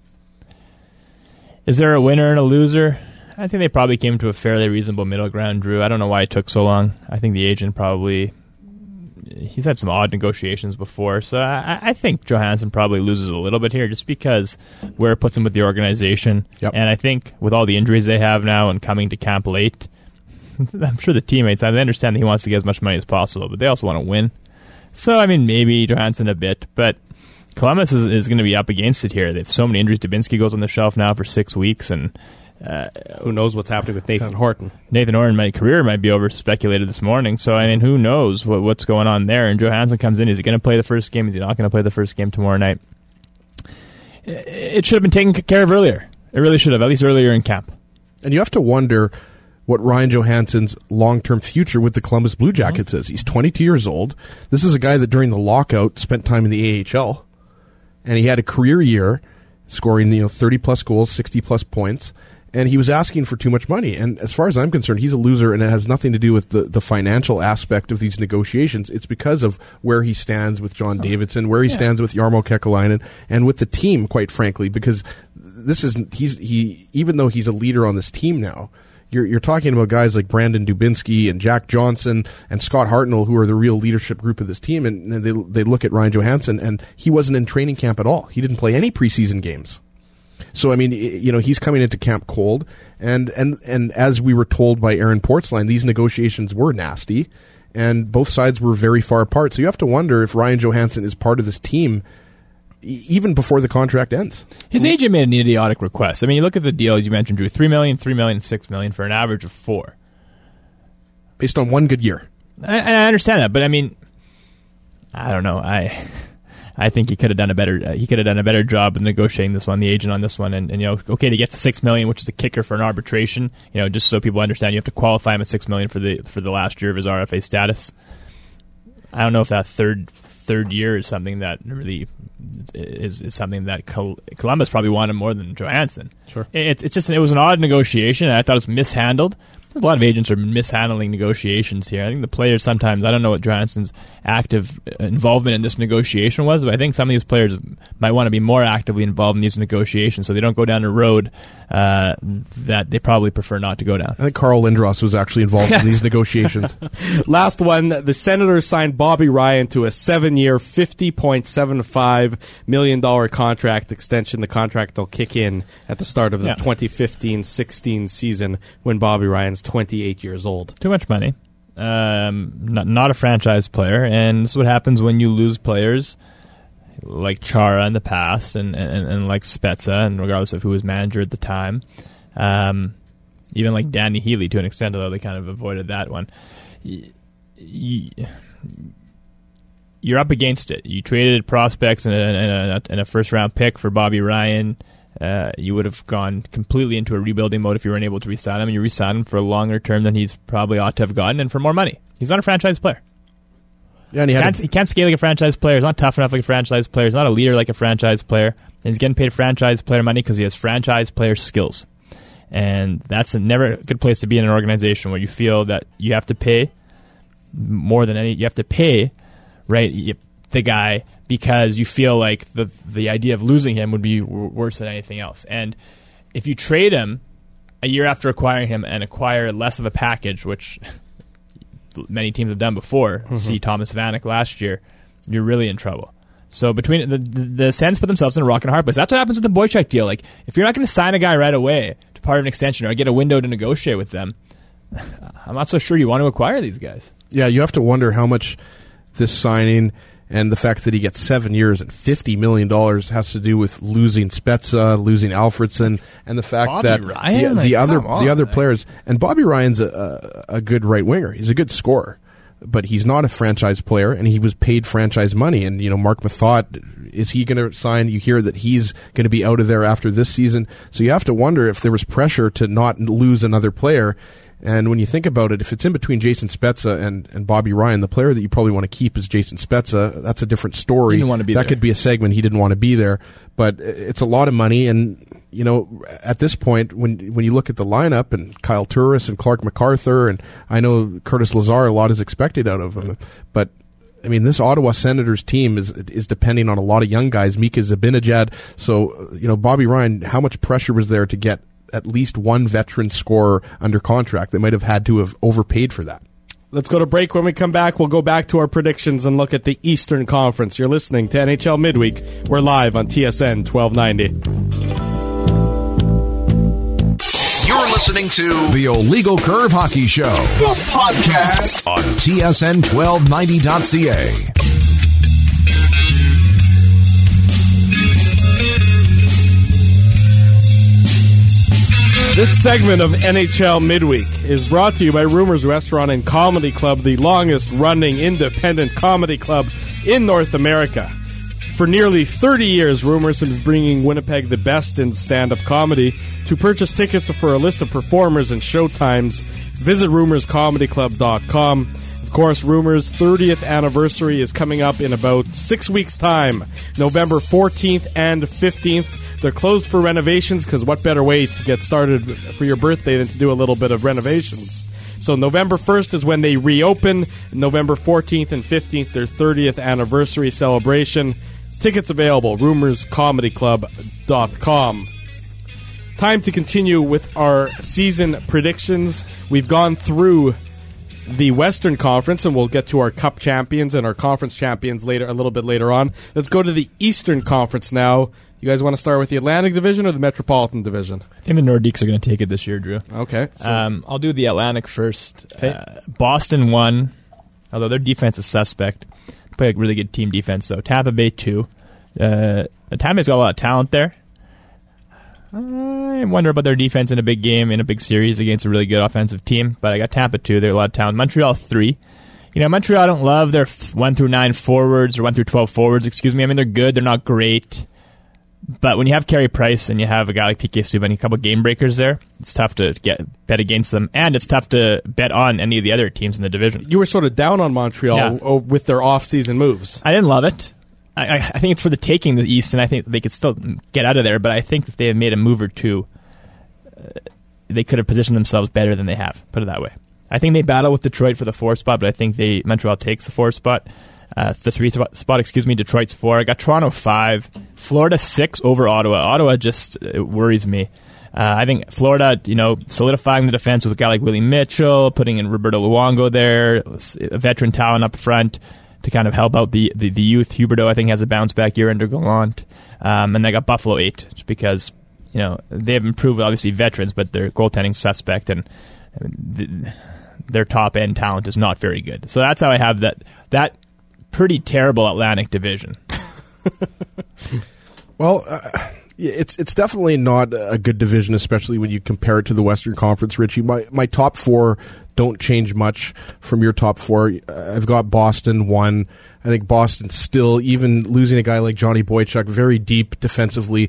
Is there a winner and a loser? I think they probably came to a fairly reasonable middle ground, Drew. I don't know why it took so long. I think the agent probably... He's had some odd negotiations before, so I, I think Johansson probably loses a little bit here just because where it puts him with the organization. Yep. And I think with all the injuries they have now and coming to camp late, I'm sure the teammates, I understand that he wants to get as much money as possible, but they also want to win. So, I mean, maybe Johansson a bit, but... Columbus is, is going to be up against it here. They have so many injuries. Dubinsky goes on the shelf now for six weeks, and uh, who knows what's happening with Nathan Horton? Nathan Horton, my career might be over. Speculated this morning, so I mean, who knows what, what's going on there? And Johansson comes in. Is he going to play the first game? Is he not going to play the first game tomorrow night? It should have been taken care of earlier. It really should have, at least earlier in camp. And you have to wonder what Ryan Johansson's long-term future with the Columbus Blue Jackets mm-hmm. is. He's twenty-two years old. This is a guy that during the lockout spent time in the A H L. And he had a career year, scoring, you know, thirty-plus goals, sixty-plus points, and he was asking for too much money. And as far as I'm concerned, he's a loser, and it has nothing to do with the, the financial aspect of these negotiations. It's because of where he stands with John Davidson, where he yeah. stands with Jarmo Kekalainen, and with the team, quite frankly, because this is he's he even though he's a leader on this team now, You're, you're talking about guys like Brandon Dubinsky and Jack Johnson and Scott Hartnell, who are the real leadership group of this team, and they they look at Ryan Johansson, and he wasn't in training camp at all. He didn't play any preseason games. So, I mean, you know, he's coming into camp cold. And, and, and as we were told by Aaron Portzline, these negotiations were nasty, and both sides were very far apart. So you have to wonder if Ryan Johansson is part of this team even before the contract ends. His agent made an idiotic request. I mean, you look at the deal you mentioned, Drew, three million dollars, three million dollars, six million dollars for an average of four. Based on one good year. I, I understand that, but I mean, I don't know. I I think he could have done a better uh, he could have done a better job of negotiating this one, the agent on this one, and, and you know, okay, to get to six million dollars, which is a kicker for an arbitration, you know, just so people understand, you have to qualify him at six million dollars for the for the last year of his R F A status. I don't know if that third third year is something that really is, is something that Col- Columbus probably wanted more than Johansson. Sure, it's it's just it was an odd negotiation, and I thought it was mishandled. There's a lot of agents are mishandling negotiations here. I think the players sometimes, I don't know what Johansson's active involvement in this negotiation was, but I think some of these players might want to be more actively involved in these negotiations so they don't go down a road uh, that they probably prefer not to go down. I think Carl Lindros was actually involved in these negotiations. Last one, the Senators signed Bobby Ryan to a seven-year, fifty point seven five million dollars contract extension. The contract will kick in at the start of the yeah. twenty fifteen sixteen season when Bobby Ryan's twenty-eight years old. Too much money. Um, not, not a franchise player, and this is what happens when you lose players like Chara in the past and, and, and like Spezza, and regardless of who was manager at the time. Um, even like Danny Healy to an extent, although they kind of avoided that one. Y- y- you're up against it. You traded prospects and a, and a, and a first-round pick for Bobby Ryan. Uh, you would have gone completely into a rebuilding mode if you weren't able to re-sign him, and you re-sign him for a longer term than he's probably ought to have gotten, and for more money. He's not a franchise player. Yeah, and he, he, had can't, a- he can't skate like a franchise player. He's not tough enough like a franchise player. He's not a leader like a franchise player. And he's getting paid franchise player money because he has franchise player skills. And that's a never a good place to be in an organization where you feel that you have to pay more than any. You have to pay, right, you, the guy, because you feel like the the idea of losing him would be w- worse than anything else. And if you trade him a year after acquiring him and acquire less of a package, which many teams have done before, mm-hmm. see Thomas Vanek last year, you're really in trouble. So between the, the the Sens put themselves in a rock and a hard place. That's what happens with the Boychuk deal. Like, if you're not going to sign a guy right away to part of an extension or get a window to negotiate with them, I'm not so sure you want to acquire these guys. Yeah, you have to wonder how much this signing and the fact that he gets seven years and fifty million dollars has to do with losing Spezza, losing Alfredson, and the fact Bobby that Ryan? the, the Like, other come on, the other man. players, and Bobby Ryan's a, a, a good right winger. He's a good scorer, but he's not a franchise player, and he was paid franchise money. And you know, Mark Mathot, is he going to sign? You hear that he's going to be out of there after this season, so you have to wonder if there was pressure to not lose another player. And when you think about it, if it's in between Jason Spezza and, and Bobby Ryan, the player that you probably want to keep is Jason Spezza. That's a different story. He didn't want to be that there. could be a segment. He didn't want to be there. But it's a lot of money. And, you know, at this point, when when you look at the lineup and Kyle Turris and Clark MacArthur, and I know Curtis Lazar, a lot is expected out of him. But, I mean, this Ottawa Senators team is is depending on a lot of young guys, Mika Zibanejad. So, you know, Bobby Ryan, how much pressure was there to get at least one veteran scorer under contract? They might have had to have overpaid for that. Let's go to break. When we come back, we'll go back to our predictions and look at the Eastern Conference. You're listening to N H L Midweek. We're live on T S N twelve ninety. You're listening to the Illegal Curve Hockey Show, the podcast on T S N twelve ninety dot C A. This segment of N H L Midweek is brought to you by Rumors Restaurant and Comedy Club, the longest-running independent comedy club in North America. For nearly thirty years, Rumors has been bringing Winnipeg the best in stand-up comedy. To purchase tickets for a list of performers and showtimes, visit rumors comedy club dot com. Of course, Rumors' thirtieth anniversary is coming up in about six weeks' time, November fourteenth and fifteenth. They're closed for renovations because what better way to get started for your birthday than to do a little bit of renovations. So November first is when they reopen. November fourteenth and fifteenth, their thirtieth anniversary celebration. Tickets available, rumors comedy club dot com. Time to continue with our season predictions. We've gone through the Western Conference, and we'll get to our Cup champions and our Conference champions later, a little bit later on. Let's go to the Eastern Conference now. You guys want to start with the Atlantic Division or the Metropolitan Division? I think the Nordiques are going to take it this year, Drew. Okay. So Um, I'll do the Atlantic first. Okay. Uh, Boston won, although their defense is suspect. Play a really good team defense, though. Tampa Bay two. Uh, Tampa Bay's got a lot of talent there. I wonder about their defense in a big game, in a big series against a really good offensive team. But I got Tampa two. They're a lot of talent. Montreal three. You know, Montreal, I don't love their one through nine forwards, or one through twelve forwards, excuse me. I mean, they're good. They're not great. But when you have Carey Price and you have a guy like P K Subban, a couple game breakers there, it's tough to get bet against them, and it's tough to bet on any of the other teams in the division. you were sort of down on Montreal Yeah. o- with their off-season moves. I didn't love it. I, I, I think it's for the taking, the East, and I think they could still get out of there, but I think if they had made a move or two, uh, they could have positioned themselves better than they have, put it that way. I think they battle with Detroit for the four spot, but I think they Montreal takes the four spot. Uh, the three spot, spot, excuse me, Detroit's four. I got Toronto five, Florida six over Ottawa. Ottawa just it worries me. Uh, I think Florida, you know, solidifying the defense with a guy like Willie Mitchell, putting in Roberto Luongo there, a veteran talent up front to kind of help out the, the, the youth. Huberdeau, I think, has a bounce back year under Gallant. Um, and I got Buffalo eight, just because, you know, they have improved, obviously, veterans, but their goaltending suspect, and the, their top end talent is not very good. So that's how I have that that pretty terrible Atlantic Division. Well, uh, it's it's definitely not a good division, especially when you compare it to the Western Conference, Richie. My my top four don't change much from your top four. I've got Boston one. I think Boston still, even losing a guy like Johnny Boychuk, very deep defensively.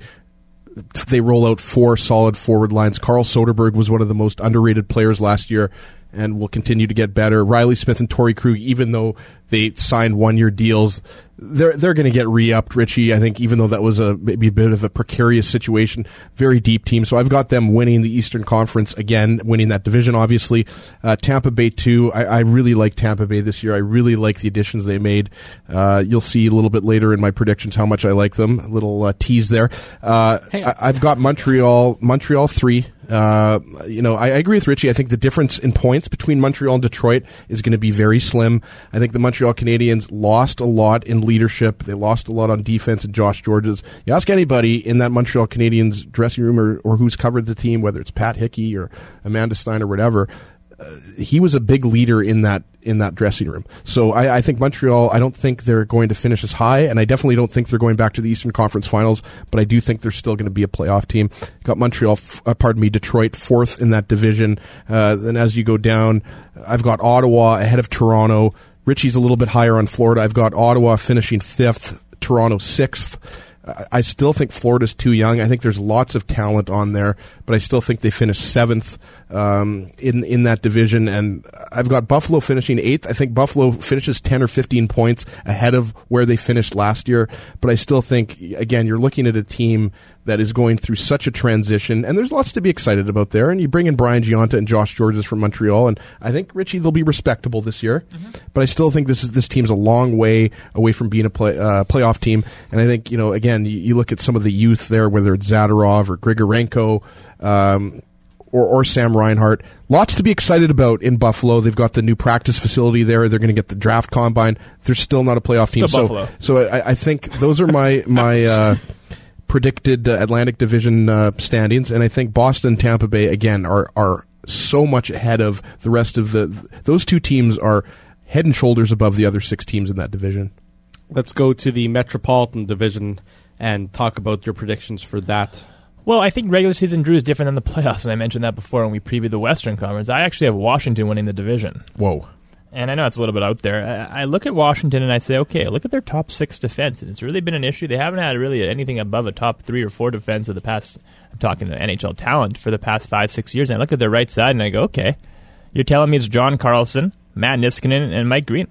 They roll out four solid forward lines. Carl Soderberg was one of the most underrated players last year and will continue to get better. Riley Smith and Torrey Krug, even though they signed one-year deals, they're they're going to get re-upped, Richie. I think even though that was a maybe a bit of a precarious situation, very deep team. So I've got them winning the Eastern Conference again, winning that division, obviously. Uh, Tampa Bay, too. I, I really like Tampa Bay this year. I really like the additions they made. Uh, you'll see a little bit later in my predictions how much I like them. A little uh, tease there. Uh, Hey. I, I've got Montreal, Montreal three. Uh, you know, I, I agree with Richie. I think the difference in points between Montreal and Detroit is going to be very slim. I think the Montreal Canadiens lost a lot in leadership. They lost a lot on defense and Josh Georges. You ask anybody in that Montreal Canadiens dressing room or, or who's covered the team, whether it's Pat Hickey or Amanda Stein or whatever, uh, he was a big leader in that in that dressing room. So I, I think Montreal, I don't think they're going to finish as high, and I definitely don't think they're going back to the Eastern Conference Finals, but I do think they're still going to be a playoff team. Got Montreal, f- uh, pardon me, Detroit fourth in that division. Uh, then as you go down, I've got Ottawa ahead of Toronto. Richie's a little bit higher on Florida. I've got Ottawa finishing fifth, Toronto sixth. I still think Florida's too young. I think there's lots of talent on there, but I still think they finished seventh um, in in that division. And I've got Buffalo finishing eighth. I think Buffalo finishes ten or fifteen points ahead of where they finished last year. But I still think, again, you're looking at a team that is going through such a transition, and there's lots to be excited about there. And you bring in Brian Gionta and Josh Georges from Montreal, and I think, Richie, they'll be respectable this year. Mm-hmm. But I still think this is this team's a long way away from being a play, uh, playoff team. And I think, you know, again, you, you look at some of the youth there, whether it's Zadorov or Grigorenko, um, or, or Sam Reinhart. Lots to be excited about in Buffalo. They've got the new practice facility there. They're going to get the draft combine. They're still not a playoff team. Still so, Buffalo. so I, I think those are my my uh, predicted uh, Atlantic Division uh, standings, and I think Boston, Tampa Bay again are are so much ahead of the rest of the. Those two teams are head and shoulders above the other six teams in that division. Let's go to the Metropolitan Division and talk about your predictions for that. Well, I think regular season, Drew, is different than the playoffs, and I mentioned that before when we previewed the Western Conference. I actually have Washington winning the division. Whoa. And I know it's a little bit out there. I, I look at Washington and I say, okay, look at their top six defense. And it's really been an issue. They haven't had really anything above a top three or four defense of the past, I'm talking to N H L talent, for the past five, six years. And I look at their right side and I go, okay, you're telling me it's John Carlson, Matt Niskanen, and Mike Green.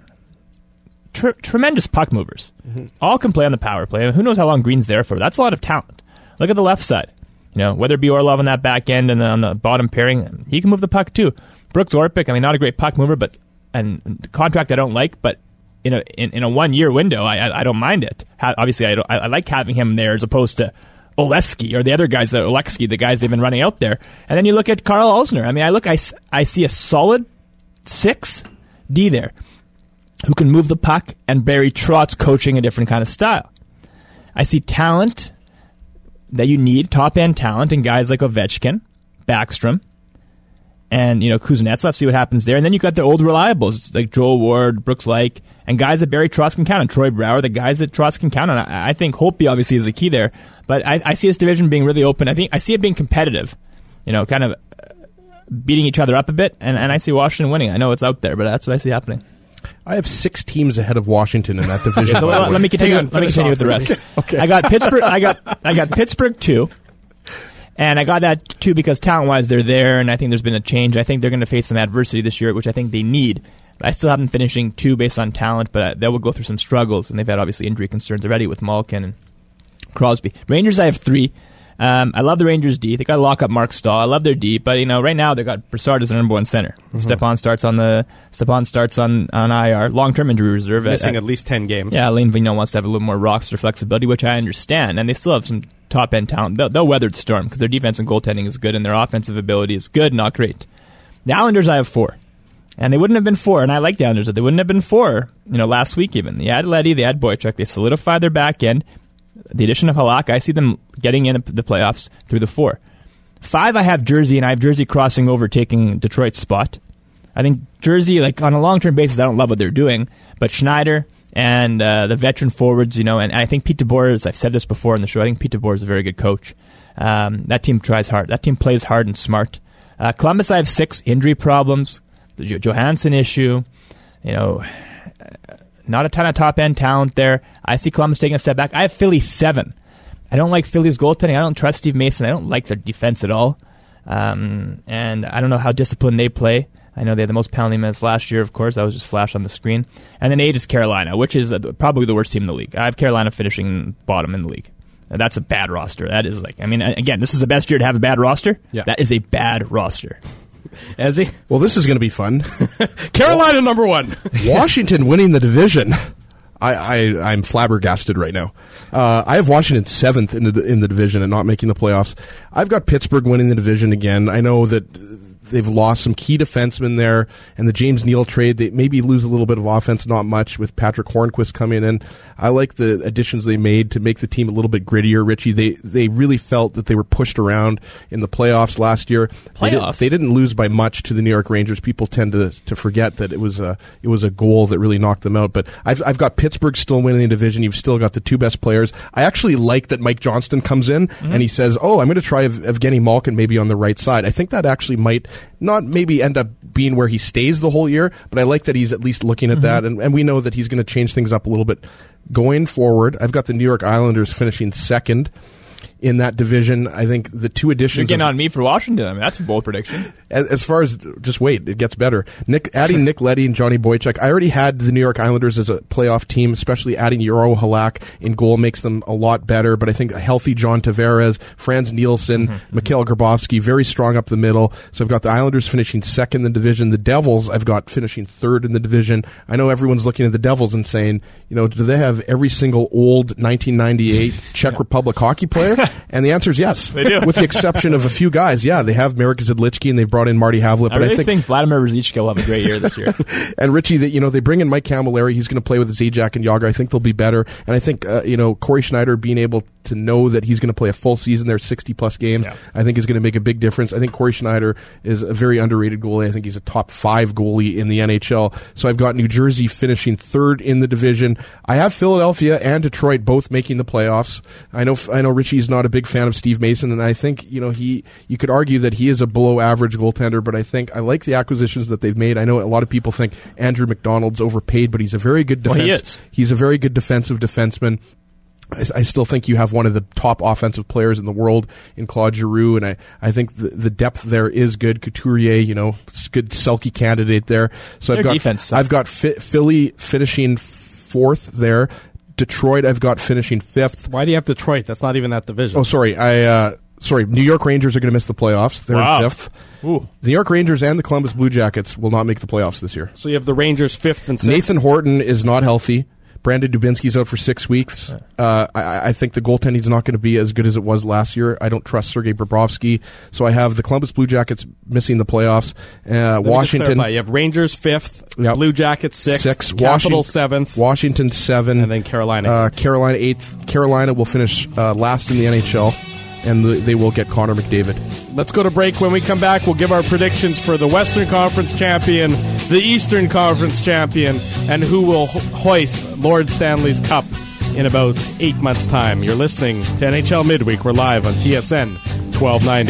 Tr- tremendous puck movers. Mm-hmm. All can play on the power play. And who knows how long Green's there for. That's a lot of talent. Look at the left side. You know, whether it be Orlov on that back end and on the bottom pairing, he can move the puck too. Brooks Orpik, I mean, not a great puck mover, but and the contract I don't like, but in a in, in a one year window, I, I I don't mind it. Ha- obviously, I, don't, I I like having him there as opposed to Oleksy or the other guys, uh, Oleksy, the guys they've been running out there. And then you look at Carl Alsner. I mean, I look, I, I see a solid six D there who can move the puck, and Barry Trotz coaching a different kind of style. I see talent that you need top-end talent and guys like Ovechkin, Backstrom, and, you know, Kuznetsov, see what happens there. And then you got the old reliables like Joel Ward, Brooks Laich, and guys that Barry Trotz can count on. Troy Brouwer, the guys that Trotz can count on. I, I think Holtby obviously is the key there. But I, I see this division being really open. I think I see it being competitive, you know, kind of beating each other up a bit. And, and I see Washington winning. I know it's out there, but that's what I see happening. I have six teams ahead of Washington in that division. so let, let me continue. on, let me continue with the rest. Okay. I got Pittsburgh. I got I got Pittsburgh two. And I got that, too, because talent-wise, they're there, and I think there's been a change. I think they're going to face some adversity this year, which I think they need. I still have them finishing two based on talent, but they will go through some struggles, and they've had, obviously, injury concerns already with Malkin and Crosby. Rangers, I have three. Um, I love the Rangers' D. They got to lock up Mark Stahl. I love their D, but, you know, right now, they've got Brassard as their number one center. Mm-hmm. Stepan starts on the Stepan starts on, on I R, long-term injury reserve. Missing at, at least ten games. Yeah, Alain Vigneault wants to have a little more roster flexibility, which I understand, and they still have some top-end talent. They'll, they'll weather the storm because their defense and goaltending is good and their offensive ability is good, not great. The Islanders, I have four. And they wouldn't have been four, and I like the Islanders, but they wouldn't have been four, you know, last week even. They had Leddy, they had Boychuk, they solidified their back end. The addition of Halak, I see them getting in the playoffs through the four. Five, I have Jersey, and I have Jersey crossing over, taking Detroit's spot. I think Jersey, like on a long-term basis, I don't love what they're doing, but Schneider and uh, the veteran forwards, you know, and, and I think Pete DeBoer, as I've said this before on the show, I think Pete DeBoer is a very good coach. Um, that team tries hard. That team plays hard and smart. Uh, Columbus, I have six injury problems, the jo- Johansson issue, you know, not a ton of top-end talent there. I see Columbus taking a step back. I have Philly seven. I don't like Philly's goaltending. I don't trust Steve Mason. I don't like their defense at all. Um, and I don't know how disciplined they play. I know they had the most penalty minutes last year, of course. That was just flashed on the screen. And then eight is Carolina, which is probably the worst team in the league. I have Carolina finishing bottom in the league. That's a bad roster. That is like, I mean, again, this is the best year to have a bad roster. Yeah. That is a bad roster. Ezzy? Well, this is going to be fun. Carolina number one. Washington winning the division. I, I, I'm flabbergasted right now. Uh, I have Washington seventh in the in the division and not making the playoffs. I've got Pittsburgh winning the division again. I know that they've lost some key defensemen there, and the James Neal trade, they maybe lose a little bit of offense, not much, with Patrick Hornquist coming in. I like the additions they made to make the team a little bit grittier, Richie. They they really felt that they were pushed around in the playoffs last year. Playoffs? They, did, they didn't lose by much to the New York Rangers. People tend to to forget that it was a it was a goal that really knocked them out. But I've I've got Pittsburgh still winning the division. You've still got the two best players. I actually like that Mike Johnston comes in mm-hmm. and he says, "Oh, I'm going to try Ev- Evgeny Malkin maybe on the right side." I think that actually might not maybe end up being where he stays the whole year, but I like that he's at least looking at mm-hmm. that, and, and we know that he's going to change things up a little bit going forward. I've got the New York Islanders finishing second in that division. I think the two additions... You're getting of, on me for Washington. I mean, that's a bold prediction. As, as far as... Just wait. It gets better. Nick, adding Nick Leddy and Johnny Boychuk. I already had the New York Islanders as a playoff team, especially adding Jaro Halak in goal makes them a lot better, but I think a healthy John Tavares, Franz Nielsen, mm-hmm. Mikhail Grabovski, very strong up the middle. So I've got the Islanders finishing second in the division. The Devils I've got finishing third in the division. I know everyone's looking at the Devils and saying, you know, do they have every single old nineteen ninety-eight Czech yeah. Republic hockey player? And the answer is yes. They do. With the exception of a few guys. Yeah, they have Marek Zidlichky and they've brought in Marty Havlat. I but really I think, think Vladimir Ruzicka will have a great year this year. And Richie, that you know, they bring in Mike Camilleri. He's going to play with Zajac and Yager. I think they'll be better. And I think, uh, you know, Corey Schneider being able to know that he's going to play a full season there, sixty plus games, yeah. I think is going to make a big difference. I think Corey Schneider is a very underrated goalie. I think he's a top five goalie in the N H L. So I've got New Jersey finishing third in the division. I have Philadelphia and Detroit both making the playoffs. I know, I know Richie's not a big fan of Steve Mason, and I think, you know, he, you could argue that he is a below average goaltender, but I think I like the acquisitions that they've made. I know a lot of people think Andrew McDonald's overpaid, but he's a very good defense. Well, he is. He's a very good defensive defenseman. I, I still think you have one of the top offensive players in the world in Claude Giroux, and I, I think the, the depth there is good. Couturier, you know, good Selke candidate there. So Their I've got defense, I've got F- Philly finishing fourth there. Detroit, I've got finishing fifth. Why do you have Detroit? That's not even that division. Oh, sorry. I uh, sorry. New York Rangers are going to miss the playoffs. They're wow. in fifth. Ooh. The New York Rangers and the Columbus Blue Jackets will not make the playoffs this year. So you have the Rangers fifth and sixth. Nathan Horton is not healthy. Brandon Dubinsky's out for six weeks. Uh, I, I think the goaltending's not going to be as good as it was last year. I don't trust Sergei Bobrovsky. So I have the Columbus Blue Jackets missing the playoffs. Uh, Washington. You have Rangers fifth, yep. Blue Jackets sixth, Six. Capitals Washington, seventh, Washington seven, and then Carolina uh, eighth. Carolina eighth. Carolina will finish uh, last in the N H L. and the, they will get Connor McDavid. Let's go to break. When we come back, we'll give our predictions for the Western Conference champion, the Eastern Conference champion, and who will ho- hoist Lord Stanley's Cup in about eight months' time. You're listening to N H L Midweek. We're live on T S N twelve ninety.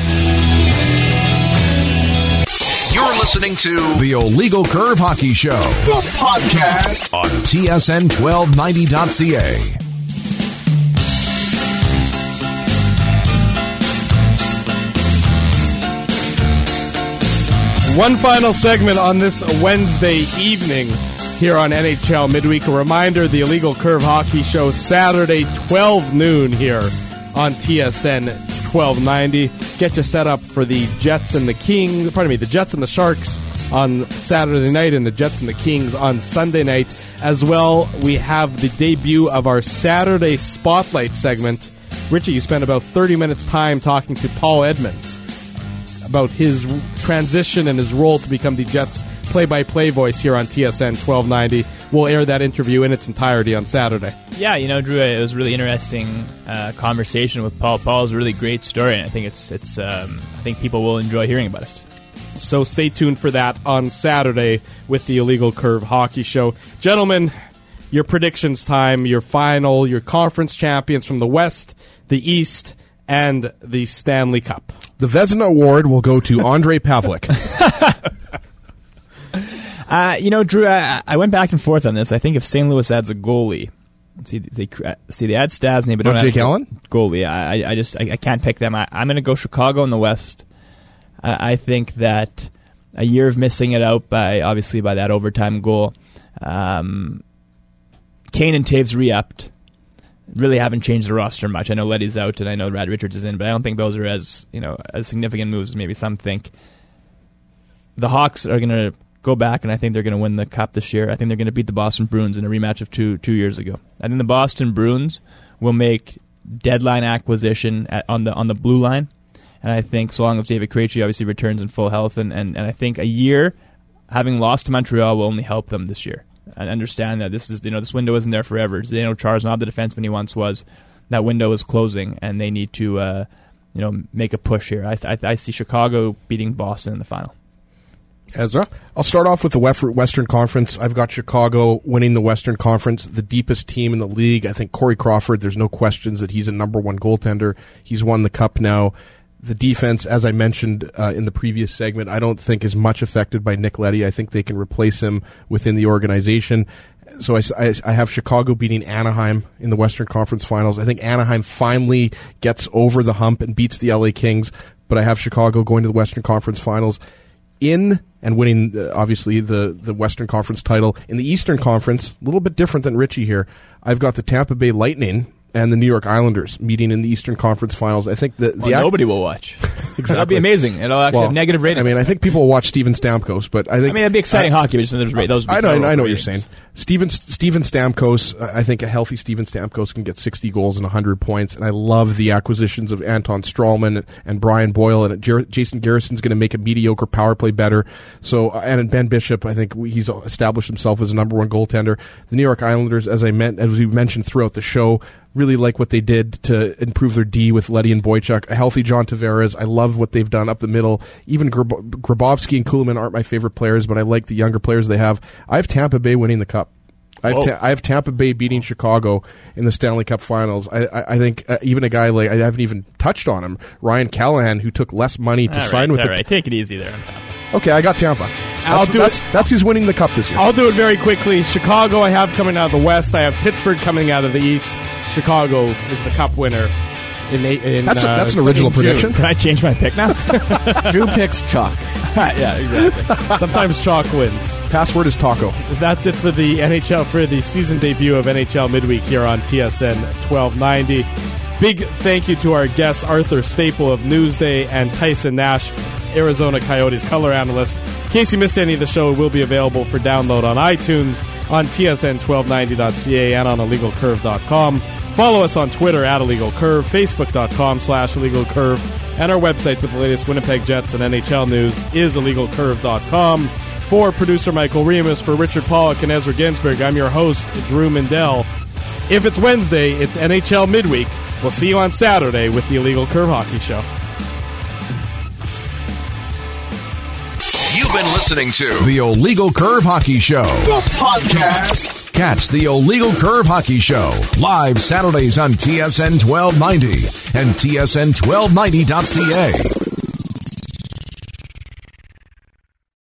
You're listening to the Illegal Curve Hockey Show, the podcast on T S N twelve ninety dot C A. One final segment on this Wednesday evening here on N H L Midweek. A reminder, the Illegal Curve Hockey Show, Saturday, twelve noon here on T S N twelve ninety. Get you set up for the Jets and the Kings, pardon me, the Jets and the Sharks on Saturday night and the Jets and the Kings on Sunday night. As well, we have the debut of our Saturday Spotlight segment. Richie, you spent about thirty minutes time talking to Paul Edmonds about his transition and his role to become the Jets play-by-play voice here on T S N twelve ninety. We'll air that interview in its entirety on Saturday. Yeah, you know, Drew, it was a really interesting uh, conversation with Paul. Paul's a really great story, and I think it's it's. Um, I think people will enjoy hearing about it. So stay tuned for that on Saturday with the Illegal Curve Hockey Show. Gentlemen, your predictions time, your final, your conference champions from the West, the East, and the Stanley Cup. The Vezina Award will go to Andrei Pavlik. uh, you know, Drew, I, I went back and forth on this. I think if Saint Louis adds a goalie, see they see they add Stastny, but oh, don't Jake add Allen goalie. I, I just I, I can't pick them. I, I'm going to go Chicago in the West. I, I think that a year of missing it out by obviously by that overtime goal. Um, Kane and Taves re-upped. Really haven't changed the roster much. I know Leddy's out and I know Brad Richards is in, but I don't think those are as you know as significant moves as maybe some think. The Hawks are going to go back, and I think they're going to win the Cup this year. I think they're going to beat the Boston Bruins in a rematch of two two years ago. I think the Boston Bruins will make deadline acquisition at, on the on the blue line, and I think so long as David Krejci obviously returns in full health, and, and, and I think a year having lost to Montreal will only help them this year. I understand that this is you know this window isn't there forever. Zdeno Chara's not the defenseman he once was. That window is closing, and they need to uh, you know make a push here. I, I, I see Chicago beating Boston in the final. Ezra? I'll start off with the Western Conference. I've got Chicago winning the Western Conference, the deepest team in the league. I think Corey Crawford, there's no questions that he's a number one goaltender. He's won the Cup now. The defense, as I mentioned uh, in the previous segment, I don't think is much affected by Nick Leddy. I think they can replace him within the organization. So I, I, I have Chicago beating Anaheim in the Western Conference Finals. I think Anaheim finally gets over the hump and beats the L A Kings, but I have Chicago going to the Western Conference Finals in and winning, uh, obviously, the, the Western Conference title. In the Eastern Conference, a little bit different than Richie here, I've got the Tampa Bay Lightning and the New York Islanders meeting in the Eastern Conference Finals. I think that the well, act- nobody will watch. Exactly. That'll be amazing. It'll actually well, have negative ratings. I mean, I think people will watch Steven Stamkos, but I think I mean, it'd be exciting uh, hockey, but just there's ra- those. I know, I know what you're ratings. saying. Steven Steven Stamkos, I think a healthy Steven Stamkos can get sixty goals and one hundred points, and I love the acquisitions of Anton Strawman and Brian Boyle, and Jer- Jason Garrison's going to make a mediocre power play better. So, and Ben Bishop, I think he's established himself as a number one goaltender. The New York Islanders, as I meant, as we mentioned throughout the show, really like what they did to improve their D with Leddy and Boychuk. A healthy John Tavares. I love what they've done up the middle. Even Grab- Grabowski and Kuhlman aren't my favorite players, but I like the younger players they have. I have Tampa Bay winning the Cup. I have, ta- I have Tampa Bay beating Chicago in the Stanley Cup Finals. I, I, I think uh, even a guy like, I haven't even touched on him, Ryan Callahan, who took less money to all sign right, with all the... right. Take it easy there on Tampa. Okay, I got Tampa. I'll That's, do that's, it. That's who's winning the Cup this year. I'll do it very quickly. Chicago I have coming out of the West. I have Pittsburgh coming out of the East. Chicago is the Cup winner. In, in, that's, a, uh, that's an original prediction. Can I change my pick now? Drew picks chalk. Yeah, exactly. Sometimes chalk wins. Password is taco. That's it for the N H L, for the season debut of N H L Midweek here on T S N twelve ninety. Big thank you to our guests, Arthur Staple of Newsday and Tyson Nash, Arizona Coyotes color analyst. In case you missed any of the show, it will be available for download on iTunes, on T S N twelve ninety dot C A, and on illegal curve dot com. Follow us on Twitter at illegalcurve, facebook dot com slash illegalcurve, and our website with the latest Winnipeg Jets and N H L news is illegal curve dot com. For producer Michael Remus, for Richard Pollock and Ezra Ginsberg, I'm your host, Drew Mindell. If it's Wednesday, it's N H L Midweek We'll see you on Saturday with the Illegal Curve Hockey Show. You've been listening to the Illegal Curve Hockey Show, the podcast. Catch the Illegal Curve Hockey Show live Saturdays on T S N twelve ninety and T S N twelve ninety dot C A.